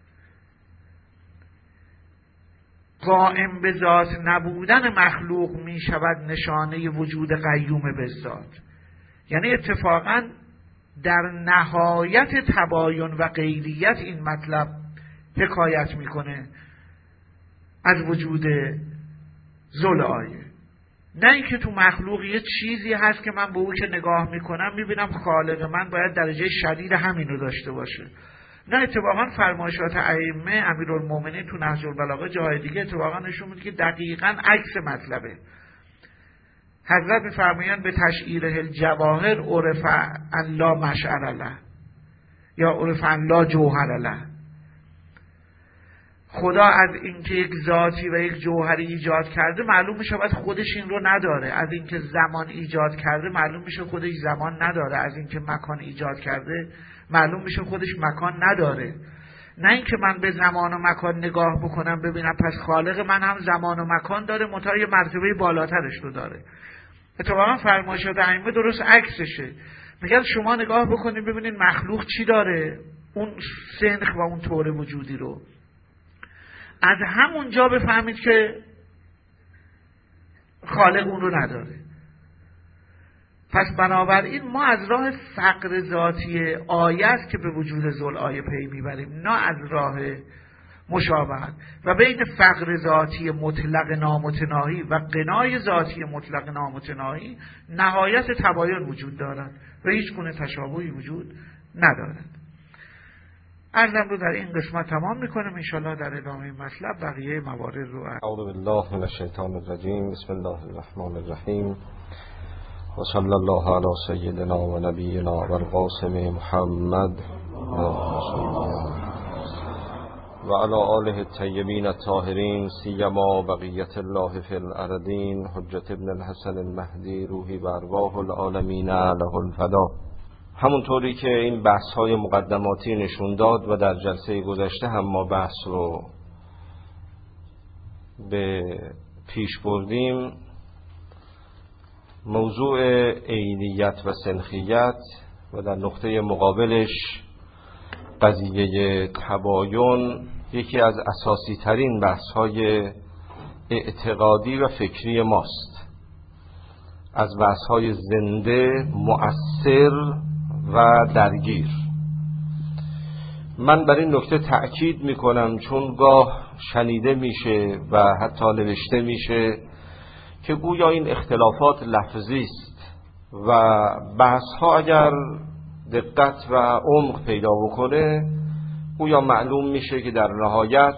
قائم به ذات نبودن مخلوق می شود نشانه وجود قیوم به ذات. یعنی اتفاقا در نهایت تباین و غیریت این مطلب حکایت میکنه از وجود ذل آیه. نه اینکه تو مخلوق یه چیزی هست که من به او که نگاه میکنم میبینم خالق من باید درجه شدید همین رو داشته باشه. نه، اتفاقا فرمایشات ائمه امیرالمومنین تو نهج البلاغه جاهای دیگه اتفاقا نشون میده که دقیقاً عکس مطلبه. حضرت میفرمایند به تشعیره الجواهر عرف ان لا مشعر له یا عرف ان لا جوهر له. خدا از اینکه یک ذاتی و یک جوهری ایجاد کرده معلوم میشه باید خودش این رو نداره. از اینکه زمان ایجاد کرده معلوم میشه خودش زمان نداره. از اینکه مکان ایجاد کرده معلوم میشه خودش مکان نداره. نه اینکه من به زمان و مکان نگاه بکنم ببینم پس خالق من هم زمان و مکان داره، منتها یه مرتبه بالاترش رو داره. اتفاقا فرمایشات ائمه درست عکسشه. میگن شما نگاه بکنید ببینید مخلوق چی داره، اون سنخ و اون طور وجودی رو، از همونجا بفهمید که خالق اون رو نداره. پس بنابراین ما از راه فقر ذاتی آیه است که به وجود ذل آیه پی میبریم، نه از راه مشابهت. و بین فقر ذاتی مطلق نامتناهی و غنای ذاتی مطلق نامتناهی نهایت تباین وجود دارد و هیچ گونه تشابهی وجود ندارد. عرضم رو در این قسمت تمام میکنم. انشاءالله در ادامه مطلب بقیه موارد رو. اعوذ بالله من الشیطان الرجیم. بسم الله الرحمن الرحیم. و صلی الله علی سیدنا و نبینا و القاسم محمد و علی آله الطیبین الطاهرین سیما بقیت الله فی الارضین حجت ابن الحسن المهدی روحی و ارواح العالمین له الفدا. همونطوری که این بحث های مقدماتی نشون داد و در جلسه گذشته هم ما بحث رو به پیش بردیم، موضوع عینیت و سنخیت و در نقطه مقابلش قضیه تباین یکی از اساسی ترین بحث های اعتقادی و فکری ماست، از بحث های زنده، مؤثر و درگیر. من بر این نکته تأکید میکنم چون گاه شنیده میشه و حتی نوشته میشه که گویا این اختلافات لفظی است و بحث ها اگر دقت و عمق پیدا بکنه گویا معلوم میشه که در نهایت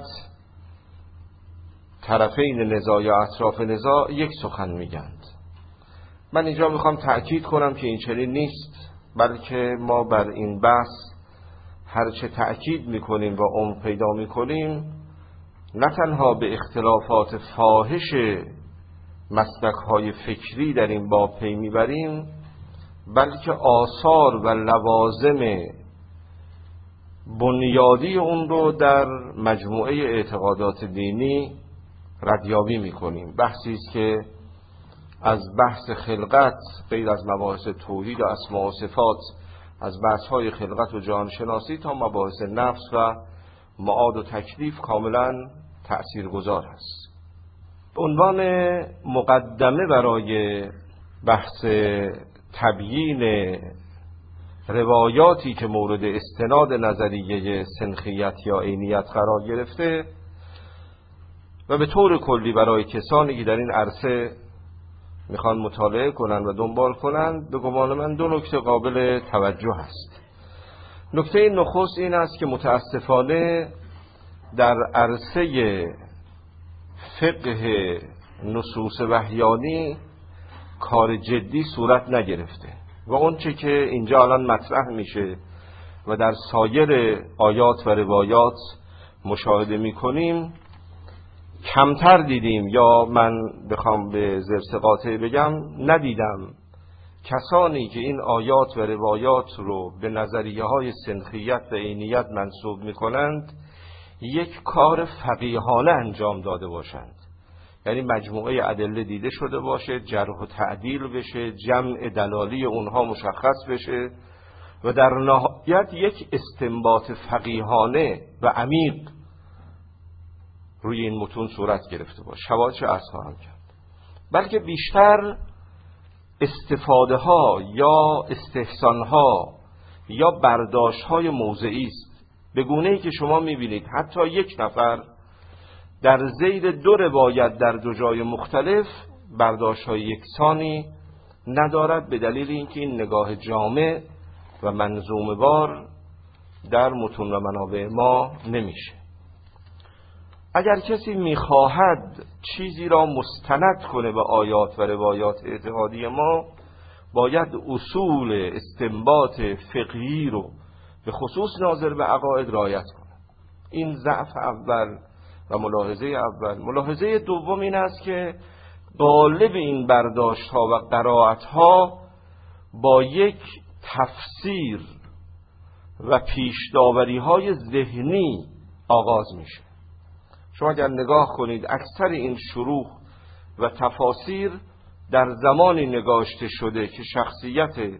طرفین نزاع یا اطراف نزاع یک سخن میگند. من اینجا میخوام تأکید کنم که این چنین نیست، بلکه ما بر این بحث هرچه تأکید میکنیم و عمق پیدا میکنیم نه تنها به اختلافات فاحش مسلک‌های فکری در این باب پی میبریم، بلکه آثار و لوازم بنیادی اون رو در مجموعه اعتقادات دینی ردیابی میکنیم. بحثی است که از بحث خلقت غیر از مباحث توحید و اسماء و صفات، از بحث‌های خلقت و جهانشناسی تا مباحث نفس و معاد و تکلیف کاملا تأثیرگذار است. عنوان مقدمه برای بحث تبیین روایاتی که مورد استناد نظریه سنخیت یا عینیت قرار گرفته و به طور کلی برای کسانی که در این عرصه میخوان مطالعه کنند و دنبال کنند، به گمان من دو نکته قابل توجه است. نکته نخست این است که متاسفانه در عرصه فقه نصوص وحیانی کار جدی صورت نگرفته و اون چه که اینجا الان مطرح میشه و در سایر آیات و روایات مشاهده میکنیم کمتر دیدیم، یا من بخوام به ضرب قاطع بگم ندیدم کسانی که این آیات و روایات رو به نظریه های سنخیت و عینیت منسوب میکنند یک کار فقیهانه انجام داده باشند. یعنی مجموعه ادله دیده شده باشه، جرح و تعدیل بشه، جمع دلالی اونها مشخص بشه و در نهایت یک استنباط فقیهانه و عمیق روی این متون صورت گرفته باشه. شواهدش عرض خواهم کرد. بلکه بیشتر استفاده ها یا استحسان ها یا برداشت های موضعی است، به گونه‌ای که شما می‌بینید حتی یک نفر در زیر دو روایت در دو جای مختلف برداشت های یکسانی ندارد، به دلیل اینکه این نگاه جامع و منظومه وار در متون و منابع ما نمیشه. اگر کسی میخواهد چیزی را مستند کنه به آیات و روایات اعتقادی ما، باید اصول استنباط فقهی رو به خصوص ناظر به عقاید رعایت کنه. این ضعف اول و ملاحظه اول. ملاحظه دوم این است که غالب این برداشت ها و قرائت ها با یک تفسیر و پیش داوری های ذهنی آغاز میشه. شما اگر نگاه کنید اکثر این شروح و تفاسیر در زمانی نگاشته شده که شخصیت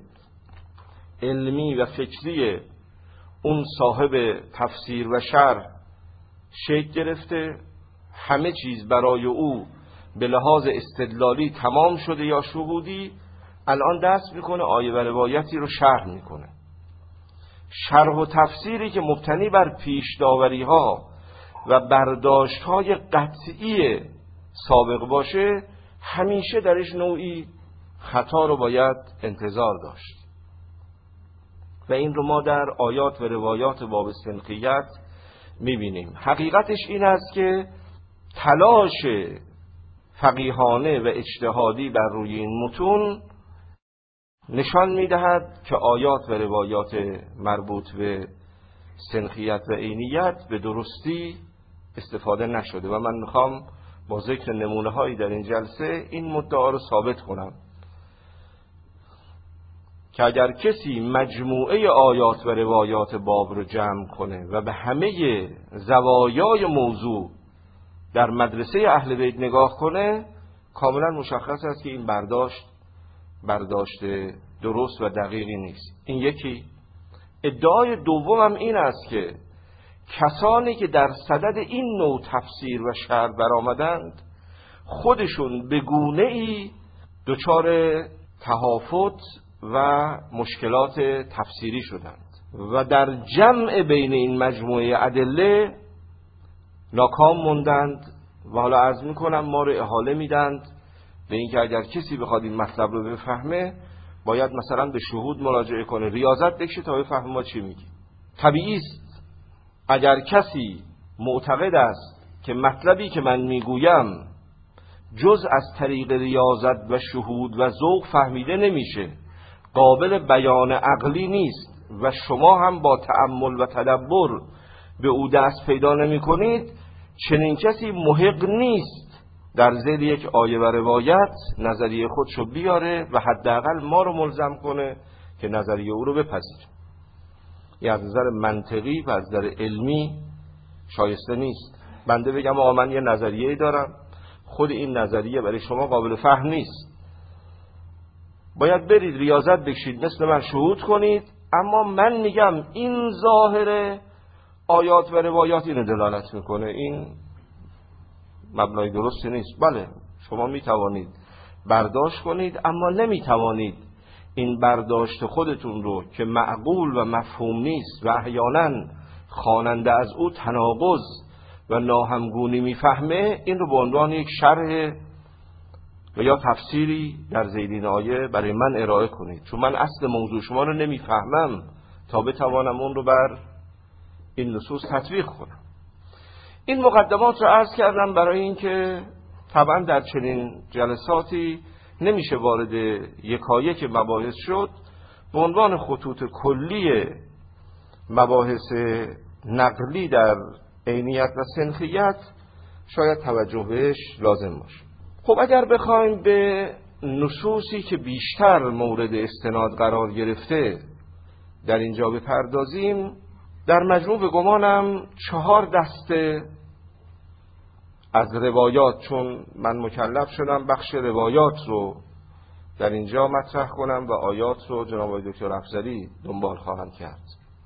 علمی و فکری اون صاحب تفسیر و شرح شکل گرفته، همه چیز برای او به لحاظ استدلالی تمام شده یا شهودی، الان دست میکنه آیه و روایتی رو شرح میکنه. شرح و تفسیری که مبتنی بر پیش داوری ها و برداشت های قطعی سابق باشه، همیشه درش نوعی خطا رو باید انتظار داشت و این رو ما در آیات و روایات باب سنخیت میبینیم. حقیقتش این است که تلاش فقیهانه و اجتهادی بر روی این متون نشان میدهد که آیات و روایات مربوط به سنخیت و عینیت به درستی استفاده نشده و من میخوام با ذکر نمونه هایی در این جلسه این مدعا رو ثابت کنم که اگر کسی مجموعه آیات و روایات باب رو جمع کنه و به همه زوایای موضوع در مدرسه اهل بیت نگاه کنه، کاملا مشخص است که این برداشت درست و دقیقی نیست. این یکی. ادعای دومم این است که کسانی که در صدد این نوع تفسیر و شرح برآمدند خودشون به گونه‌ای دچار تهافت و مشکلات تفسیری شدند و در جمع بین این مجموعه ادله ناکام موندند و حالا عرض میکنم ما رو احاله میدند به اینکه اگر کسی بخواد این مطلب رو بفهمه باید مثلا به شهود مراجعه کنه، ریاضت بکشه تا بفهمه ما چی میگیم. طبیعی است اگر کسی معتقد است که مطلبی که من میگویم جز از طریق ریاضت و شهود و ذوق فهمیده نمیشه، قابل بیان عقلی نیست و شما هم با تأمل و تدبر به او دست پیدا نمی کنید، چنین کسی محق نیست در زیر یک آیه و روایت نظریه خودشو بیاره و حداقل ما رو ملزم کنه که نظریه او رو بپذیریم. این از نظر منطقی و از نظر علمی شایسته نیست. بنده بگم آقا من یه نظریه‌ای دارم، خود این نظریه برای شما قابل فهم نیست، باید برید ریاضت بکشید مثل من شهود کنید، اما من میگم این ظاهر آیات و روایات اینو دلالت میکنه، این مبنای درستی نیست. بله شما میتوانید برداشت کنید، اما نمیتوانید این برداشت خودتون رو که معقول و مفهوم نیست و احیانا خواننده از او تناقض و ناهمگونی میفهمه، این رو به عنوان یک شرح و یا تفسیری در زیدین آیه برای من ارائه کنید، چون من اصل موضوع شما رو نمیفهمم تا بتوانم اون رو بر این نصوص تطبیق کنم. این مقدمات رو عرض کردم برای اینکه طبعا در چنین جلساتی نمیشه وارد یکایک مباحث شد. به عنوان خطوط کلی مباحث نقلی در عینیت و سنخیت شاید توجه بهش لازم باشه. خب اگر بخوایم به نصوصی که بیشتر مورد استناد قرار گرفته در اینجا بپردازیم، در مجموع به گمانم 4 دسته از روایات، چون من مکلف شدم بخش روایات رو در اینجا مطرح کنم و آیات رو جناب آقای دکتر افضلی دنبال خواهند کرد.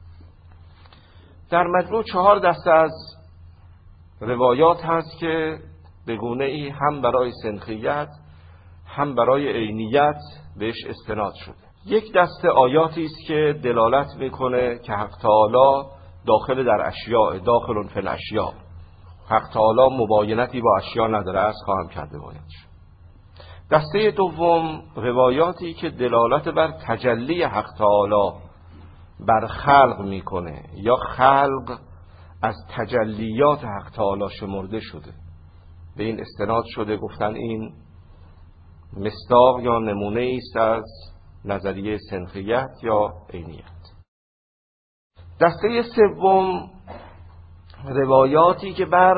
در مجموع 4 دسته از روایات هست که به گونه ای هم برای سنخیت هم برای عینیت بهش استناد شده. یک دسته آیاتی است که دلالت میکنه که حق تعالی داخل در اشیاء، داخل فی الاشیاء، حق تعالی مباینتی با اشیاء نداره، از خواهم کرده روایتش. دسته دوم روایاتی که دلالت بر تجلی حق تعالی بر خلق میکنه یا خلق از تجلیات حق تعالی شمرده شده، به این استناد شده گفتن این مصداق یا نمونه است از نظریه سنخیت یا عینیت. دسته سوم روایاتی که بر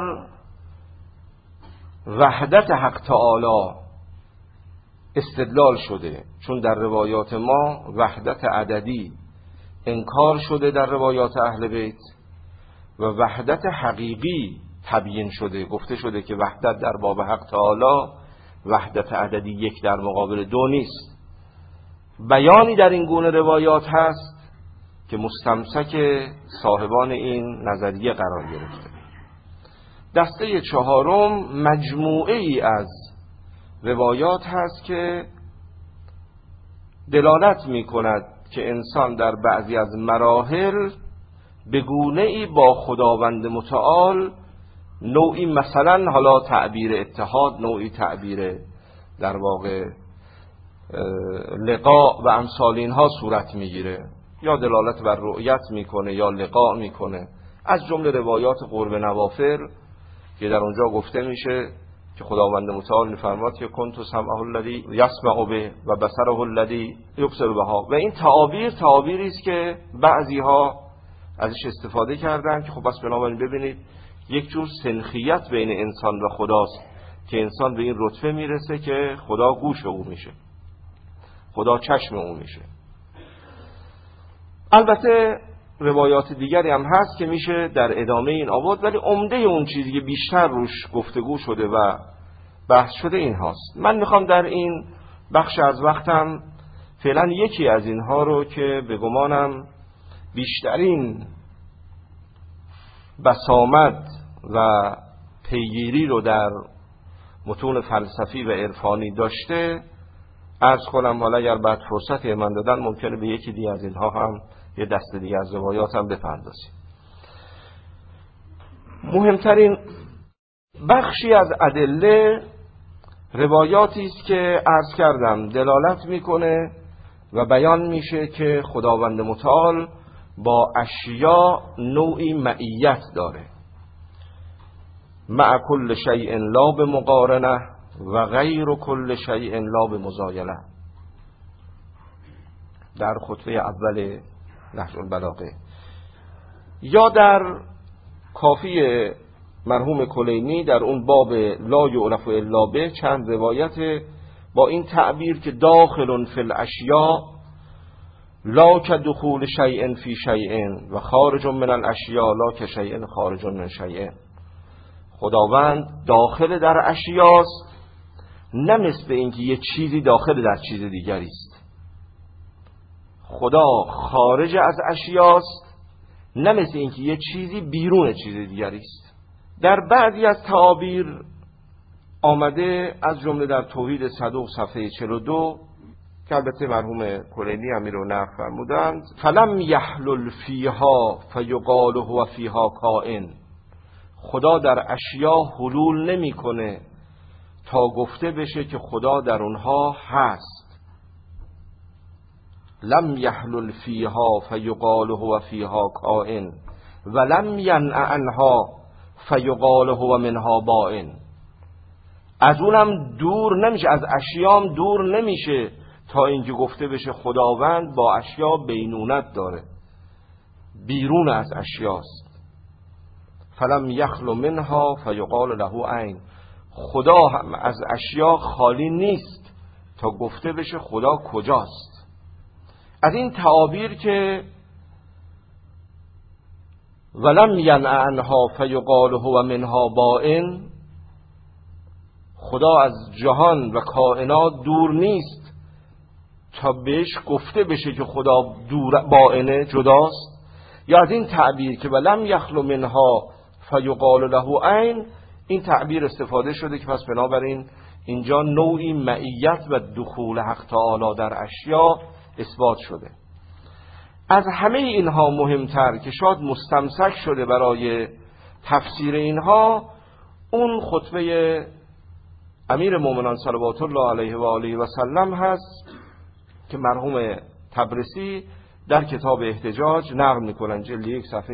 وحدت حق تعالی استدلال شده، چون در روایات ما وحدت عددی انکار شده در روایات اهل بیت و وحدت حقیقی تبیین شده، گفته شده که وحدت در باب حق تعالی وحدت عددی 1 در مقابل 2 نیست. بیانی در این گونه روایات هست که مستمسک صاحبان این نظریه قرار گرفته. دسته چهارم مجموعه ای از روایات هست که دلالت می کند که انسان در بعضی از مراحل به گونه ای با خداوند متعال نوعی، مثلا حالا تعبیر اتحاد، نوعی تعبیر در واقع لقاء و امثال اینها صورت میگیره، یا دلالت بر رؤیت میکنه یا لقاء میکنه. از جمله روایات قرب نوافر که در اونجا گفته میشه که خداوند متعال میفرماد که کنت سمعه الذی یسمع به و بصره الذی یبصر بها، و این تعابیری است که بعضی ها ازش استفاده کردن که خب بس بنابراین ببینید یک جور سنخیت بین انسان و خداست که انسان به این رتبه میرسه که خدا گوش او میشه، خدا چشم او میشه. البته روایات دیگری هم هست که میشه در ادامه این آورد، ولی عمده اون چیزی که بیشتر روش گفتگو شده و بحث شده این هاست. من میخوام در این بخش از وقتم فعلا یکی از اینها رو که به گمانم بیشترین بسامد و پیگیری رو در متون فلسفی و عرفانی داشته عرض کنم، حالا اگر بعد فرصتی من دادن ممکنه به یکی دیگه از اینها هم یه دسته دیگه از روایات هم بپردازیم. مهمترین بخشی از ادله روایاتی است که عرض کردم دلالت میکنه و بیان میشه که خداوند متعال با اشیا نوعی معیت داره، مع کل شیء لا بمقارنه و غیر کل شیء لا بمزایله، در خطبه اول نهج البلاغه. یا در کافی مرحوم کلینی در اون باب لا یعرف الا به چند روایت با این تعبیر که داخل فی الاشیاء لا کدخول شیء فی شیء و خارج من الاشیاء لا کشیء خارج من شیء، خداوند داخل در اشیاست نه مثل اینکه یه چیزی داخل در چیز دیگری است. خدا خارج از اشیاست نه مثل اینکه یه چیزی بیرون چیز دیگری است. در بعضی از تعابیر آمده، از جمله در توحید صدوق صفحه 42 که البته مرحوم کلینی امیر رو نقل فرمودند، فلم یحلل فیها فیقال هو فیها کائن، خدا در اشیا حلول نمیکنه تا گفته بشه که خدا در اونها هست. لم یحلل فیها فیقال هو فیها کائن ولم ینع عنها فیقال هو منها بائن. از اونم دور نمیشه، از اشیام دور نمیشه تا اینکه گفته بشه خداوند با اشیا بینونت داره، بیرون از اشیاست. فلم یخلو منها فیقال له عین. خدا هم از اشیا خالی نیست تا گفته بشه خدا کجاست. از این تعابیر که ولم ینع عنها فیقال هو منها بائن، خدا از جهان و کائنات دور نیست تا بهش گفته بشه که خدا دور بائنه، جداست. یا از این تعبیر که ولم یخلو منها فیقال له عین، این تعبیر استفاده شده که پس بنابراین اینجا نوعی معیت و دخول حق تعالی در اشیا اثبات شده. از همه اینها مهمتر که شاید مستمسک شده برای تفسیر اینها، اون خطبه امیر مومنان صلوات الله علیه و آله و سلم هست که مرحوم طبرسی در کتاب احتجاج نقل میکنن، جلد 1 صفحه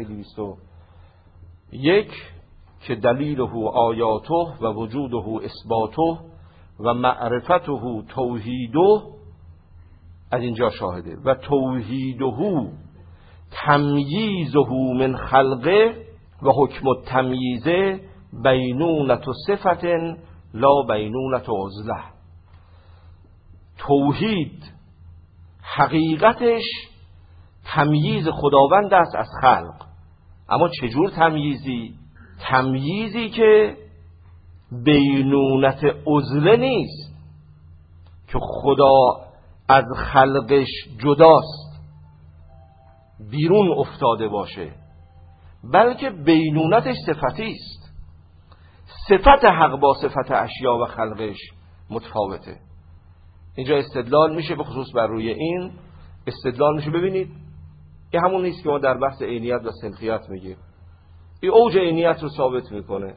201، که دلیله آیاته و وجوده اثباته و معرفته توحیده. از اینجا شاهده و توحیده تمییزه من خلقه و حکم التمییز بینونت صفت لا بینونت عزله. توحید حقیقتش تمییز خداوند است از خلق. اما چجور تمییزی؟ تمییزی که بینونت عزله نیست، که خدا از خلقش جداست، بیرون افتاده باشه، بلکه بینونتش صفتی است. صفت حق با صفت اشیا و خلقش متفاوته. اینجا استدلال میشه، به خصوص بر روی این استدلال میشه. ببینید این همون نیست که ما در بحث عینیت و سنخیت میگیم. این اوج عینیت رو ثابت میکنه.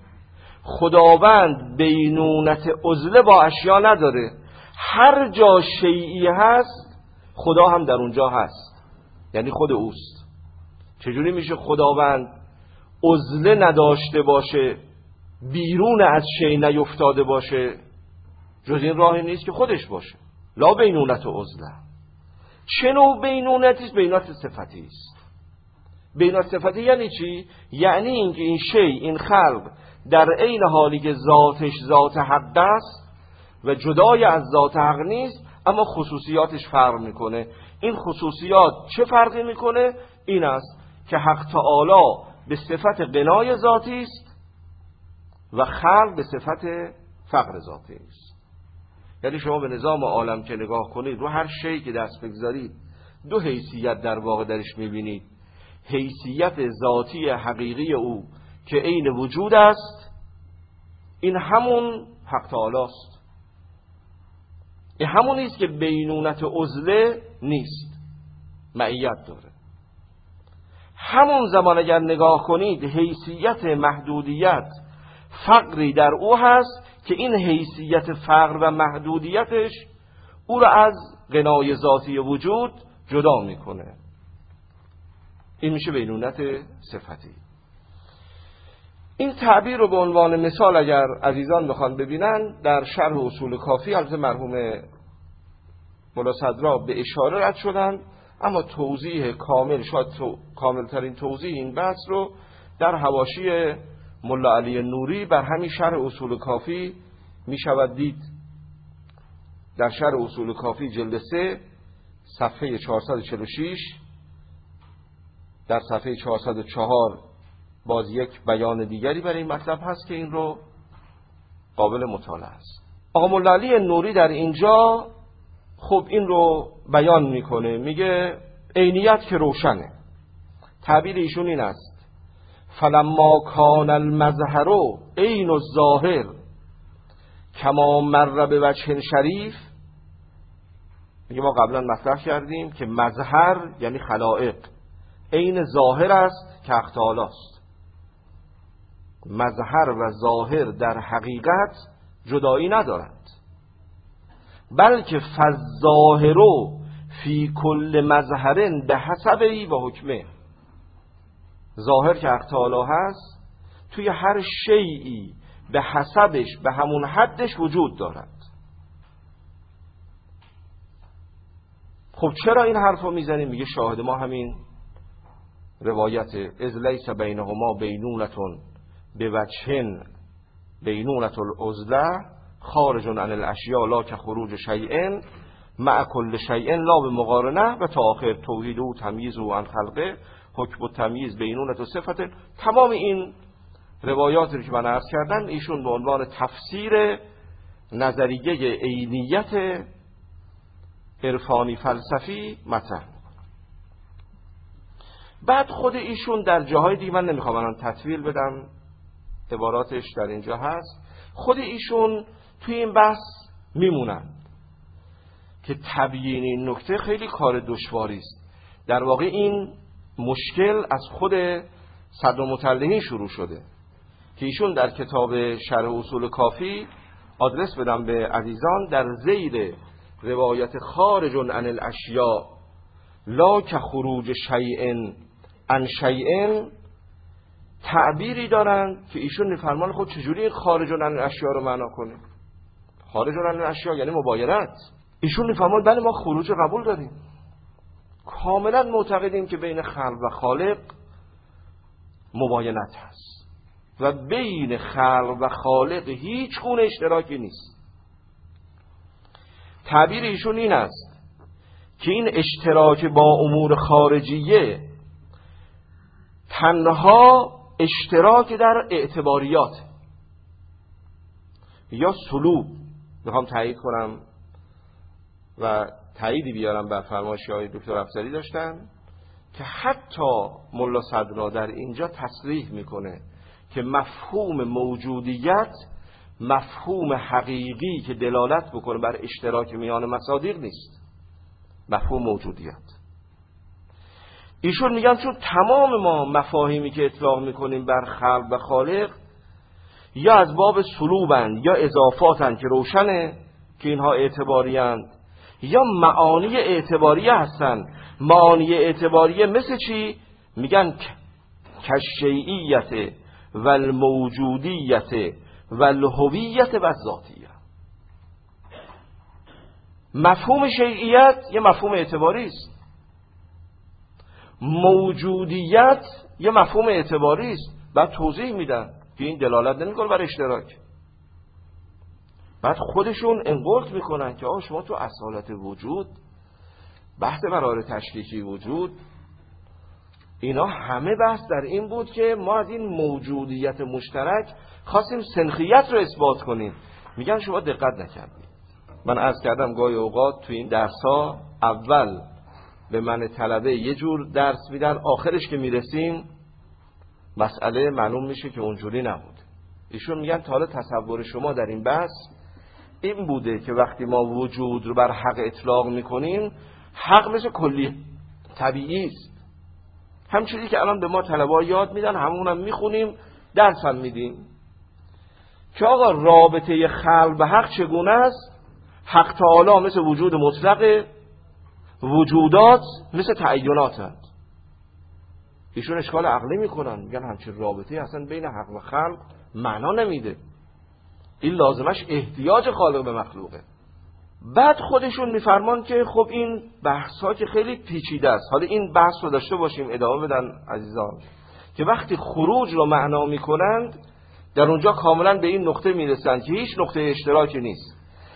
خداوند بینونت عزله با اشیا نداره. هر جا شیئی هست خدا هم در اونجا هست، یعنی خود اوست. چجوری میشه خداوند عزله نداشته باشه، بیرون از شیء نیفتاده باشه؟ جز این راهی نیست که خودش باشه. لا بینونت عزله. چه نوع بینونتی است؟ بینونت صفتی است. بینونت صفتی یعنی چی؟ یعنی اینکه این شیء، این خلق، در عین حالی که ذاتش ذات حق است و جدای از ذات حق نیست، اما خصوصیاتش فرق میکنه. این خصوصیات چه فرقی میکنه؟ این است که حق تعالی به صفت غنای ذاتی است و خلق به صفت فقر ذاتی است. یعنی شما به نظام عالم که نگاه کنید، رو هر شیء که دست بگذارید، دو حیثیت در واقع درش میبینید. حیثیت ذاتی حقیقی او که عین وجود است، این همون حق تعالی است. این همون نیست که بینونت عزله نیست، معیت داره. همون زمان اگر نگاه کنید، حیثیت محدودیت، فقری در او هست که این حیثیت فقر و محدودیتش او را از غنای ذاتی وجود جدا میکنه. این میشه بینونت صفتی. این تعبیر رو به عنوان مثال اگر عزیزان بخوان ببینن، در شرح اصول کافی البته مرحوم مولا صدرا به اشاره رد شدن، اما توضیح کامل، شاید کاملترین توضیح این بحث رو در حواشی مولا علی نوری بر همین شرح اصول کافی می شود دید. در شرح اصول کافی جلد 3 صفحه 446، در صفحه 404 باز یک بیان دیگری برای این مطلب هست که این رو قابل مطالعه است. آقا مولا علی نوری در اینجا خب این رو بیان میکنه، میگه عینیت که روشنه. تعبیر ایشون این است: فلما کان المظهر عین الظاهر کما مر به وجه شریف. میگه ما قبلا مطرح کردیم که مظهر یعنی خلائق، عین ظاهر است که حق تعالی است. مظهر و ظاهر در حقیقت جدایی ندارند، بلکه فالظاهر فی کل مظهر به حسبه و حکمه. ظاهر که حق تعالی هست توی هر شیئی به حسبش به همون حدش وجود دارد. خب چرا این حرفو میزنیم؟ میگه شاهد ما همین روایت اذ لیس بینهما بینونتون بوجهن بینونت العزله خارج عن الاشیاء لا که خروج شیئن مع کل شیئن لا به مقارنه و تا آخر توحید و تمییز و عن خلقه حکم و تمییز بینونت و صفت. تمام این روایاتی که من عرض کردم ایشون به عنوان تفسیر نظریه عینیت عرفانی فلسفی مطرح. بعد خود ایشون در جاهای دیگه، من نمیخوام الان تطویل بدم، عباراتش در اینجا هست، خود ایشون توی این بحث میمونن که تبیین این نکته خیلی کار دشواری است. در واقع این مشکل از خود صدرالمطلعین شروع شده که ایشون در کتاب شرح اصول کافی، آدرس بدم به عزیزان، در ذیل روایت خارج عن الاشیاء لا که خروج شیئن عن شیئن تعبیری دارن که ایشون میفرمان خود چجوری خارج عن الاشیاء رو معنا کنه. خارج عن الاشیاء یعنی مباینت. ایشون میفرمان بله ما خروج قبول داریم، کاملا معتقدیم که بین خلق و خالق مباینت هست و بین خلق و خالق هیچ گونه اشتراکی نیست. تعبیر ایشون این است که این اشتراک با امور خارجیه تنها اشتراک در اعتباریات یا سلوک. میخوام تایید کنم و تاییدی بیارم بر فرمایش های دکتر افضلی داشتن که حتی ملا صدرا در اینجا تصریح میکنه که مفهوم موجودیت مفهوم حقیقی که دلالت بکنه بر اشتراک میان مصادیق نیست. مفهوم موجودیت، ایشون میگن چون تمام ما مفاهیمی که اطلاق میکنیم بر خلق و خالق یا از باب سلوبند یا اضافاتند که روشنه که اینها اعتباریند، یا معانی اعتباریه هستن. معانی اعتباریه مثل چی؟ میگن کشیعیت و الموجودیت و الهویت و ذاتیه. مفهوم شیعیت یه مفهوم اعتباری است، موجودیت یه مفهوم اعتباری است. بعد توضیح میدن که این دلالت نمیکنه بر اشتراک. بعد خودشون انقلت میکنن که شما تو اصالت وجود، بحث برای تشکیکی وجود، اینا همه بحث در این بود که ما از این موجودیت مشترک خواستیم سنخیت رو اثبات کنیم. میگن شما دقت نکردید. من عرض کردم گاهی اوقات تو این درس‌ها اول به من طلبه یه جور درس میدن، آخرش که میرسیم مسئله معلوم میشه که اونجوری نبود. ایشون میگن تا حالا تصور شما در این بحث این بوده که وقتی ما وجود رو بر حق اطلاق میکنیم، حق مثل کلی طبیعی است، همچنین که الان به ما طلبه‌ها یاد میدن، همونم میخونیم، درس هم میدیم که آقا رابطه خلق به حق چگونه است. حق تعالی مثل وجود مطلق، وجودات مثل تعینات هست. ایشون اشکال عقلی میکنن، میگن همچین رابطه اصلا بین حق و خلق معنا نمیده، این لازمش احتیاج خالق به مخلوقه. بعد خودشون میفرمان که خب این بحث ها که خیلی پیچیده است. حالا این بحث رو داشته باشیم، ادامه بدن عزیزان، که وقتی خروج رو معنا میکنند در اونجا کاملا به این نقطه میرسند که هیچ نقطه اشتراکی نیست.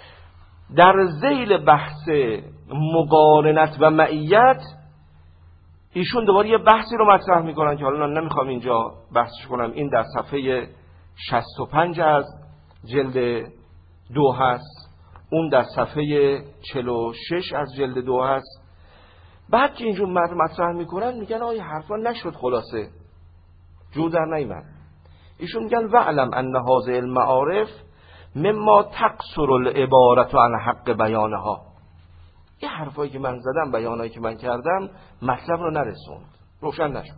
در ذیل بحث مقارنت و معیت ایشون دوباره یه بحثی رو مطرح میکنن که حالا نمیخوام اینجا بحثش کنم. این در صفحه 65 از جلد 2 هست، اون در صفحه 46 از جلد 2 هست. بعد که اینجور مطرح میکنن میگن آیه حرفا نشد، خلاصه جور در نیمن. ایشون میگن وعلم ان هذه المعارف مما تقصر العبارت عن حق بیانها. این حرفایی که من زدم، بیانایی که من کردم، مطلب رو نرسوند، روشن نشد.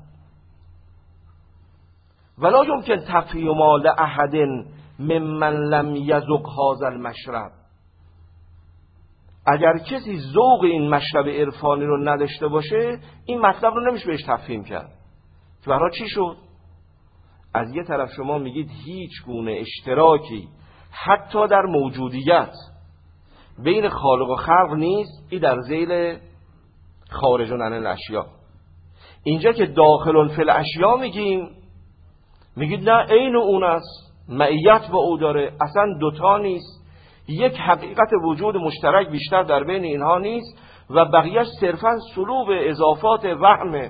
ولا یمکن تفهیم لأحد ممن لم یذق هذا المشرب. اگر کسی ذوق این مشرب عرفانی رو نداشته باشه، این مطلب رو نمیشه بهش تفهیم کرد. که برای چی شد؟ از یه طرف شما میگید هیچ گونه اشتراکی حتی در موجودیت بین خالق و خلق نیست، این در ذیل خارج عن الاشیاء. اینجا که داخل فی الاشیاء میگید نه عین اون است، معیت با او داره، اصلا دوتا نیست، یک حقیقت وجود مشترک بیشتر در بین اینها نیست و بقیهش صرفا سلوب اضافات وهمه.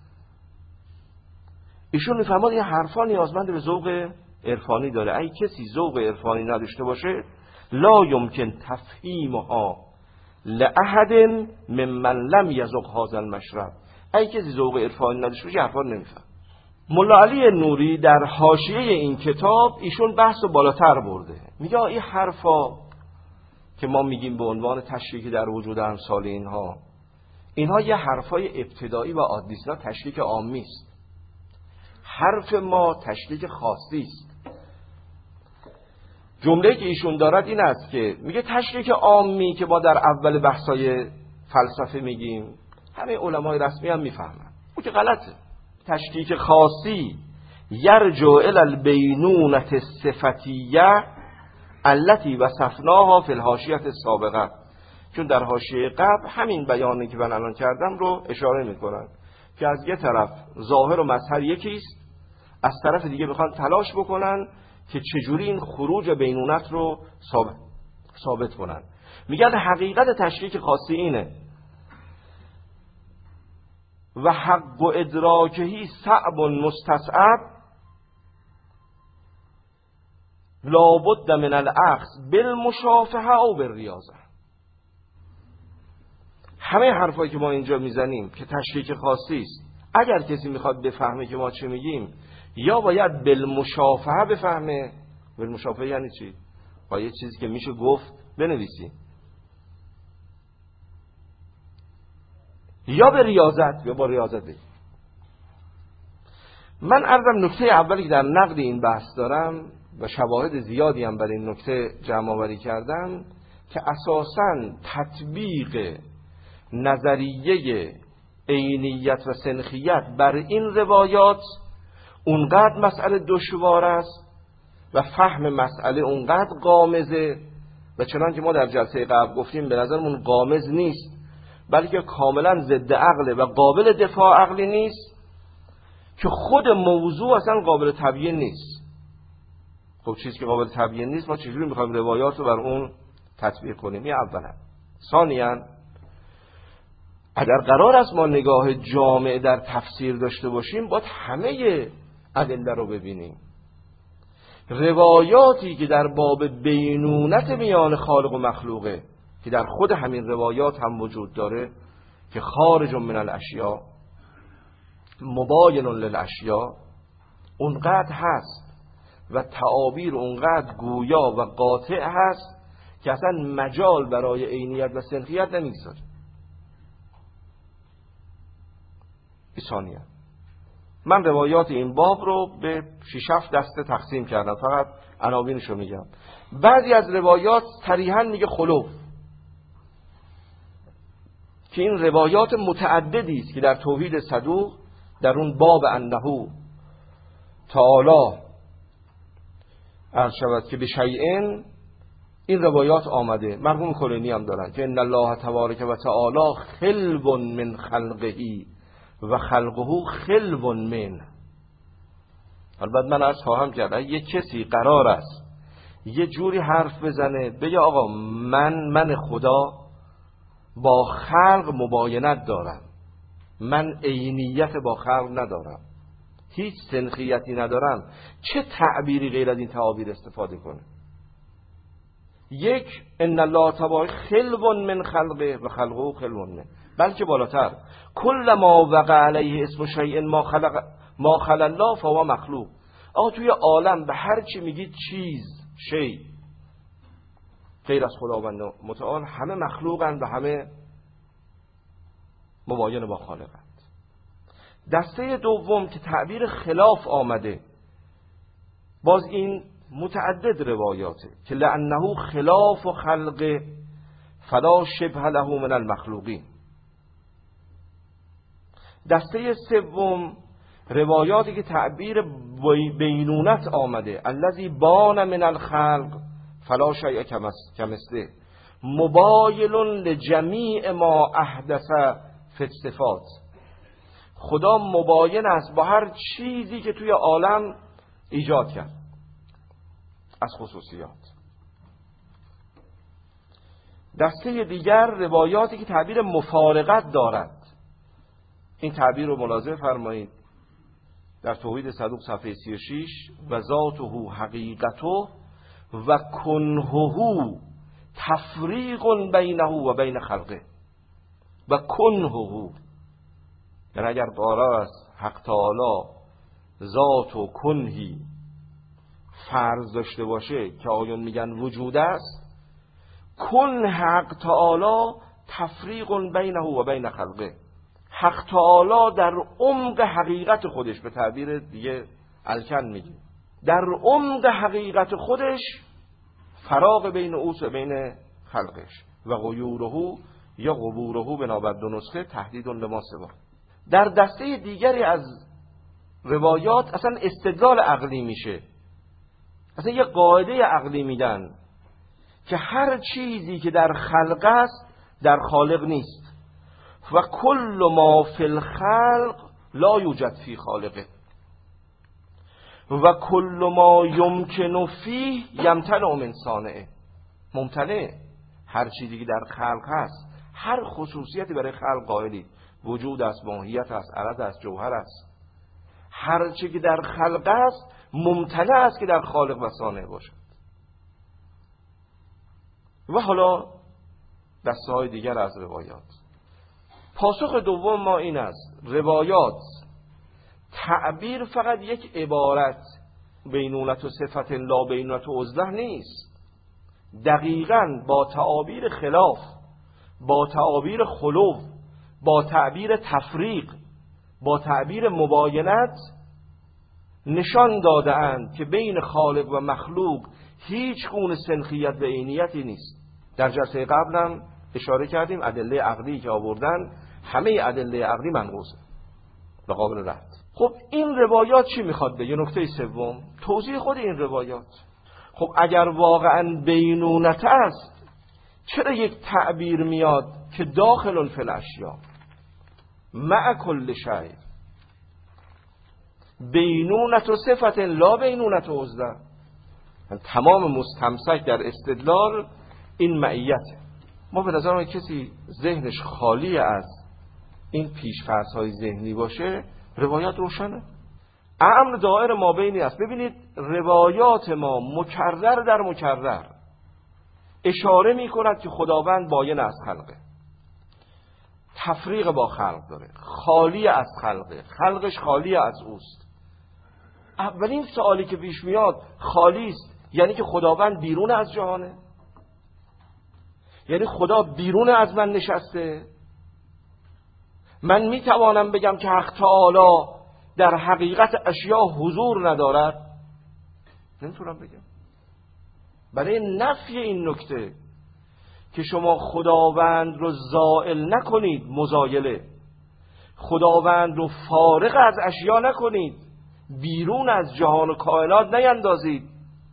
ایشون میفهمد این حرفا نیازمند به ذوق عرفانی داره. اگه کسی ذوق عرفانی نداشته باشه لا یمکن تفهیمها لأحد ممن لم یذق هذا المشرب. اگه کسی ذوق عرفانی نداشته باشه حرفا نمیفهم. ملا علی نوری در حاشیه این کتاب ایشون بحث رو بالاتر برده، میگه این حرفا که ما میگیم به عنوان تشریک در وجود امثال اینها یه حرفای ابتدایی و عادی است، تشریک عامی است. حرف ما تشریک خاصی است. جمله‌ای که ایشون دارد این است که میگه تشریک عامی که ما در اول بحث‌های فلسفه میگیم همه علمای رسمی هم میفهمن، اون که غلطه. تشریک خاصی یرجع الی البینونة الصفتیه التي وصفناها فی الحاشیه السابقه. چون در حاشیه قبل همین بیانی که من الان کردم رو اشاره میکنن که از یه طرف ظاهر و مظهر یکیست، از طرف دیگه میخوان تلاش بکنن که چجوری این خروج بینونت رو ثابت کنن. میگن حقیقت تشریک خاصی اینه و حق و ادراکهی صعب مستصعب لابد من الاخذ بالمشافهه او بالریاضه. همه حرفایی که ما اینجا میزنیم که تشریک خاصی است، اگر کسی میخواد بفهمه که ما چه میگیم یا باید بالمشافهه بفهمه. بالمشافهه یعنی چی؟ با یه چیزی که میشه گفت بنویسی، یا به ریاضت یا با ریاضت بگی. من عرضم نکته اولی که در نقد این بحث دارم و شواهد زیادی هم برای این نکته جمع آوری کردم که اساساً تطبیق نظریه عینیت و سنخیت بر این روایات اونقدر مسئله دشوار است و فهم مسئله اونقدر غامضه و چنانکه ما در جلسه قبل گفتیم به نظرمون غامض نیست بلکه کاملا ضد عقله و قابل دفاع عقلی نیست که خود موضوع اصلا قابل تبیین نیست. خب چیزی که قابل تبیین نیست ما چجوری میخوایم روایات رو بر اون تطبیق کنیم؟ این اولا. ثانیاً اگر قرار است ما نگاه جامع در تفسیر داشته باشیم باید همه ادله رو ببینیم. روایاتی که در باب بینونت میان خالق و مخلوقه که در خود همین روایات هم وجود داره که خارج من الاشیاء مباین للاشیاء اونقدر هست و تعابیر اونقدر گویا و قاطع هست که اصلا مجال برای عینیت و سنخیت نمیگذاره. ثانیاً من روایات این باب رو به 6-7 دسته تقسیم کردم، فقط عناوینشو میگم. بعضی از روایات صریحاً میگه خلوف، که این روایات متعددی است که در توحید صدوق در اون باب انه تعالی عرض شود که به شیئن این روایات آمده. مرحوم کلینی هم دارن که ان الله تبارک و تعالی خلو من خلقه و خلقه خلو من. البته من عرض خواهم کرد یه کسی قرار است یه جوری حرف بزنه بگه آقا من خدا با خلق مباینت دارم، من عینیت با خلق ندارم، هیچ سنخیتی ندارم، چه تعبیری غیر از این تعابیر استفاده کنه؟ یک ان الله تبارک خلو من خلقه و خلقه خلو من، بلکه بالاتر کل ما وقع علیه اسم شیء ما خلق الله فهو مخلوق. آقا توی عالم به هر چی میگید چیز شی غیر از خداوند متعال همه مخلوقند و همه مباین با خالقند. دسته دوم که تعبیر خلاف آمده، باز این متعدد روایاته که لأنه خلاف خلق فلا شبه له من المخلوقین. دسته سوم روایاتی که تعبیر بینونت آمده، الذی بان من الخلق فلا شیء کمثله، مبایل لجمیع ما احدث فی الصفات. خدا مباین است با هر چیزی که توی عالم ایجاد کرد از خصوصیات. دسته دیگر روایاتی که تعبیر مفارقت دارد. این تعبیر رو ملاحظه فرمایید در توحید صدوق صفحه 36: و ذاته حقیقته و کنهه تفریق بینه و بین خلقه. و کنهه یعنی اگر قرار است حق تعالی ذات و کنهی فرض داشته باشه که آیون میگن وجود است، کنه حق تعالی تفریق بینه و بین خلقه. حق تعالی در عمق حقیقت خودش، به تعبیر دیگه الکن میگیم، در عمق حقیقت خودش فراق بین اوست و بین خلقش. و غیوره یا قبوره بنابر دو نسخه تهدید لما سوا. در دسته دیگری از روایات اصلا استدلال عقلی میشه، اصلا یه قاعده عقلی میدن که هر چیزی که در خلق است در خالق نیست. و کل ما فی الخلق لا یوجد فی خالقه و کل ما یمکن فیه یمتنع من صانعه. ممتنع هر چیزی که در خلق هست، هر خصوصیتی برای خلق قائلی، وجود است، ماهیت است، عرض است، جوهر است، هر چیزی که در خلق است ممتنع است که در خالق و صانع باشد. و حالا دسته های دیگر از روایات. پاسخ دوم ما این است: روایات تعبیر فقط یک عبارت بینونت و صفت لا بینونت و عزله نیست. دقیقاً با تعابیر خلاف، با تعابیر خلو، با تعبیر تفریق، با تعبیر مباینت نشان داده اند که بین خالق و مخلوق هیچ گونه سنخیت و عینیتی نیست. در جلسه قبلم اشاره کردیم ادله عقلی که آوردن همه ادله عقلی منقوصه و قابل رد. خب این روایات چی میخواد بگه؟ نکته سوم توضیح خود این روایات. خب اگر واقعا بینونت است، چرا یک تعبیر میاد که داخل فی الاشیاء مع کل شیء، بینونت و صفت لا بینونت و عزله؟ تمام مستمسک در استدلال این معیت. ما به نظر ما کسی ذهنش خالی از این پیش‌فرض‌های ذهنی باشه، روایات روشنه. امر دائر ما بینی است. ببینید روایات ما مکرر در مکرر اشاره می کند که خداوند باین از خلقه، تفریق با خلق داره، خالی از خلقه، خلقش خالی از اوست. اولین سوالی که پیش میاد خالی است، یعنی که خداوند بیرون از جهانه؟ یعنی خدا بیرون از من نشسته؟ من می توانم بگم که حق تعالی در حقیقت اشیاء حضور ندارد؟ نمیتونم بگم. برای نفی این نکته که شما خداوند رو زائل نکنید، مزایله، خداوند رو فارغ از اشیاء نکنید، بیرون از جهان و کائنات نیندازید،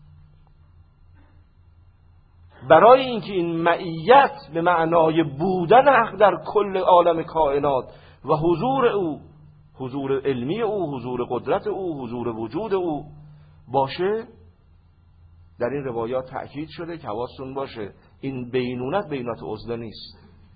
برای اینکه این معیت به معنای بودن حق در کل عالم کائنات و حضور او، حضور علمی او، حضور قدرت او، حضور وجود او باشه، در این روایات تأکید شده که حواستون باشه این بینونت عزله نیست.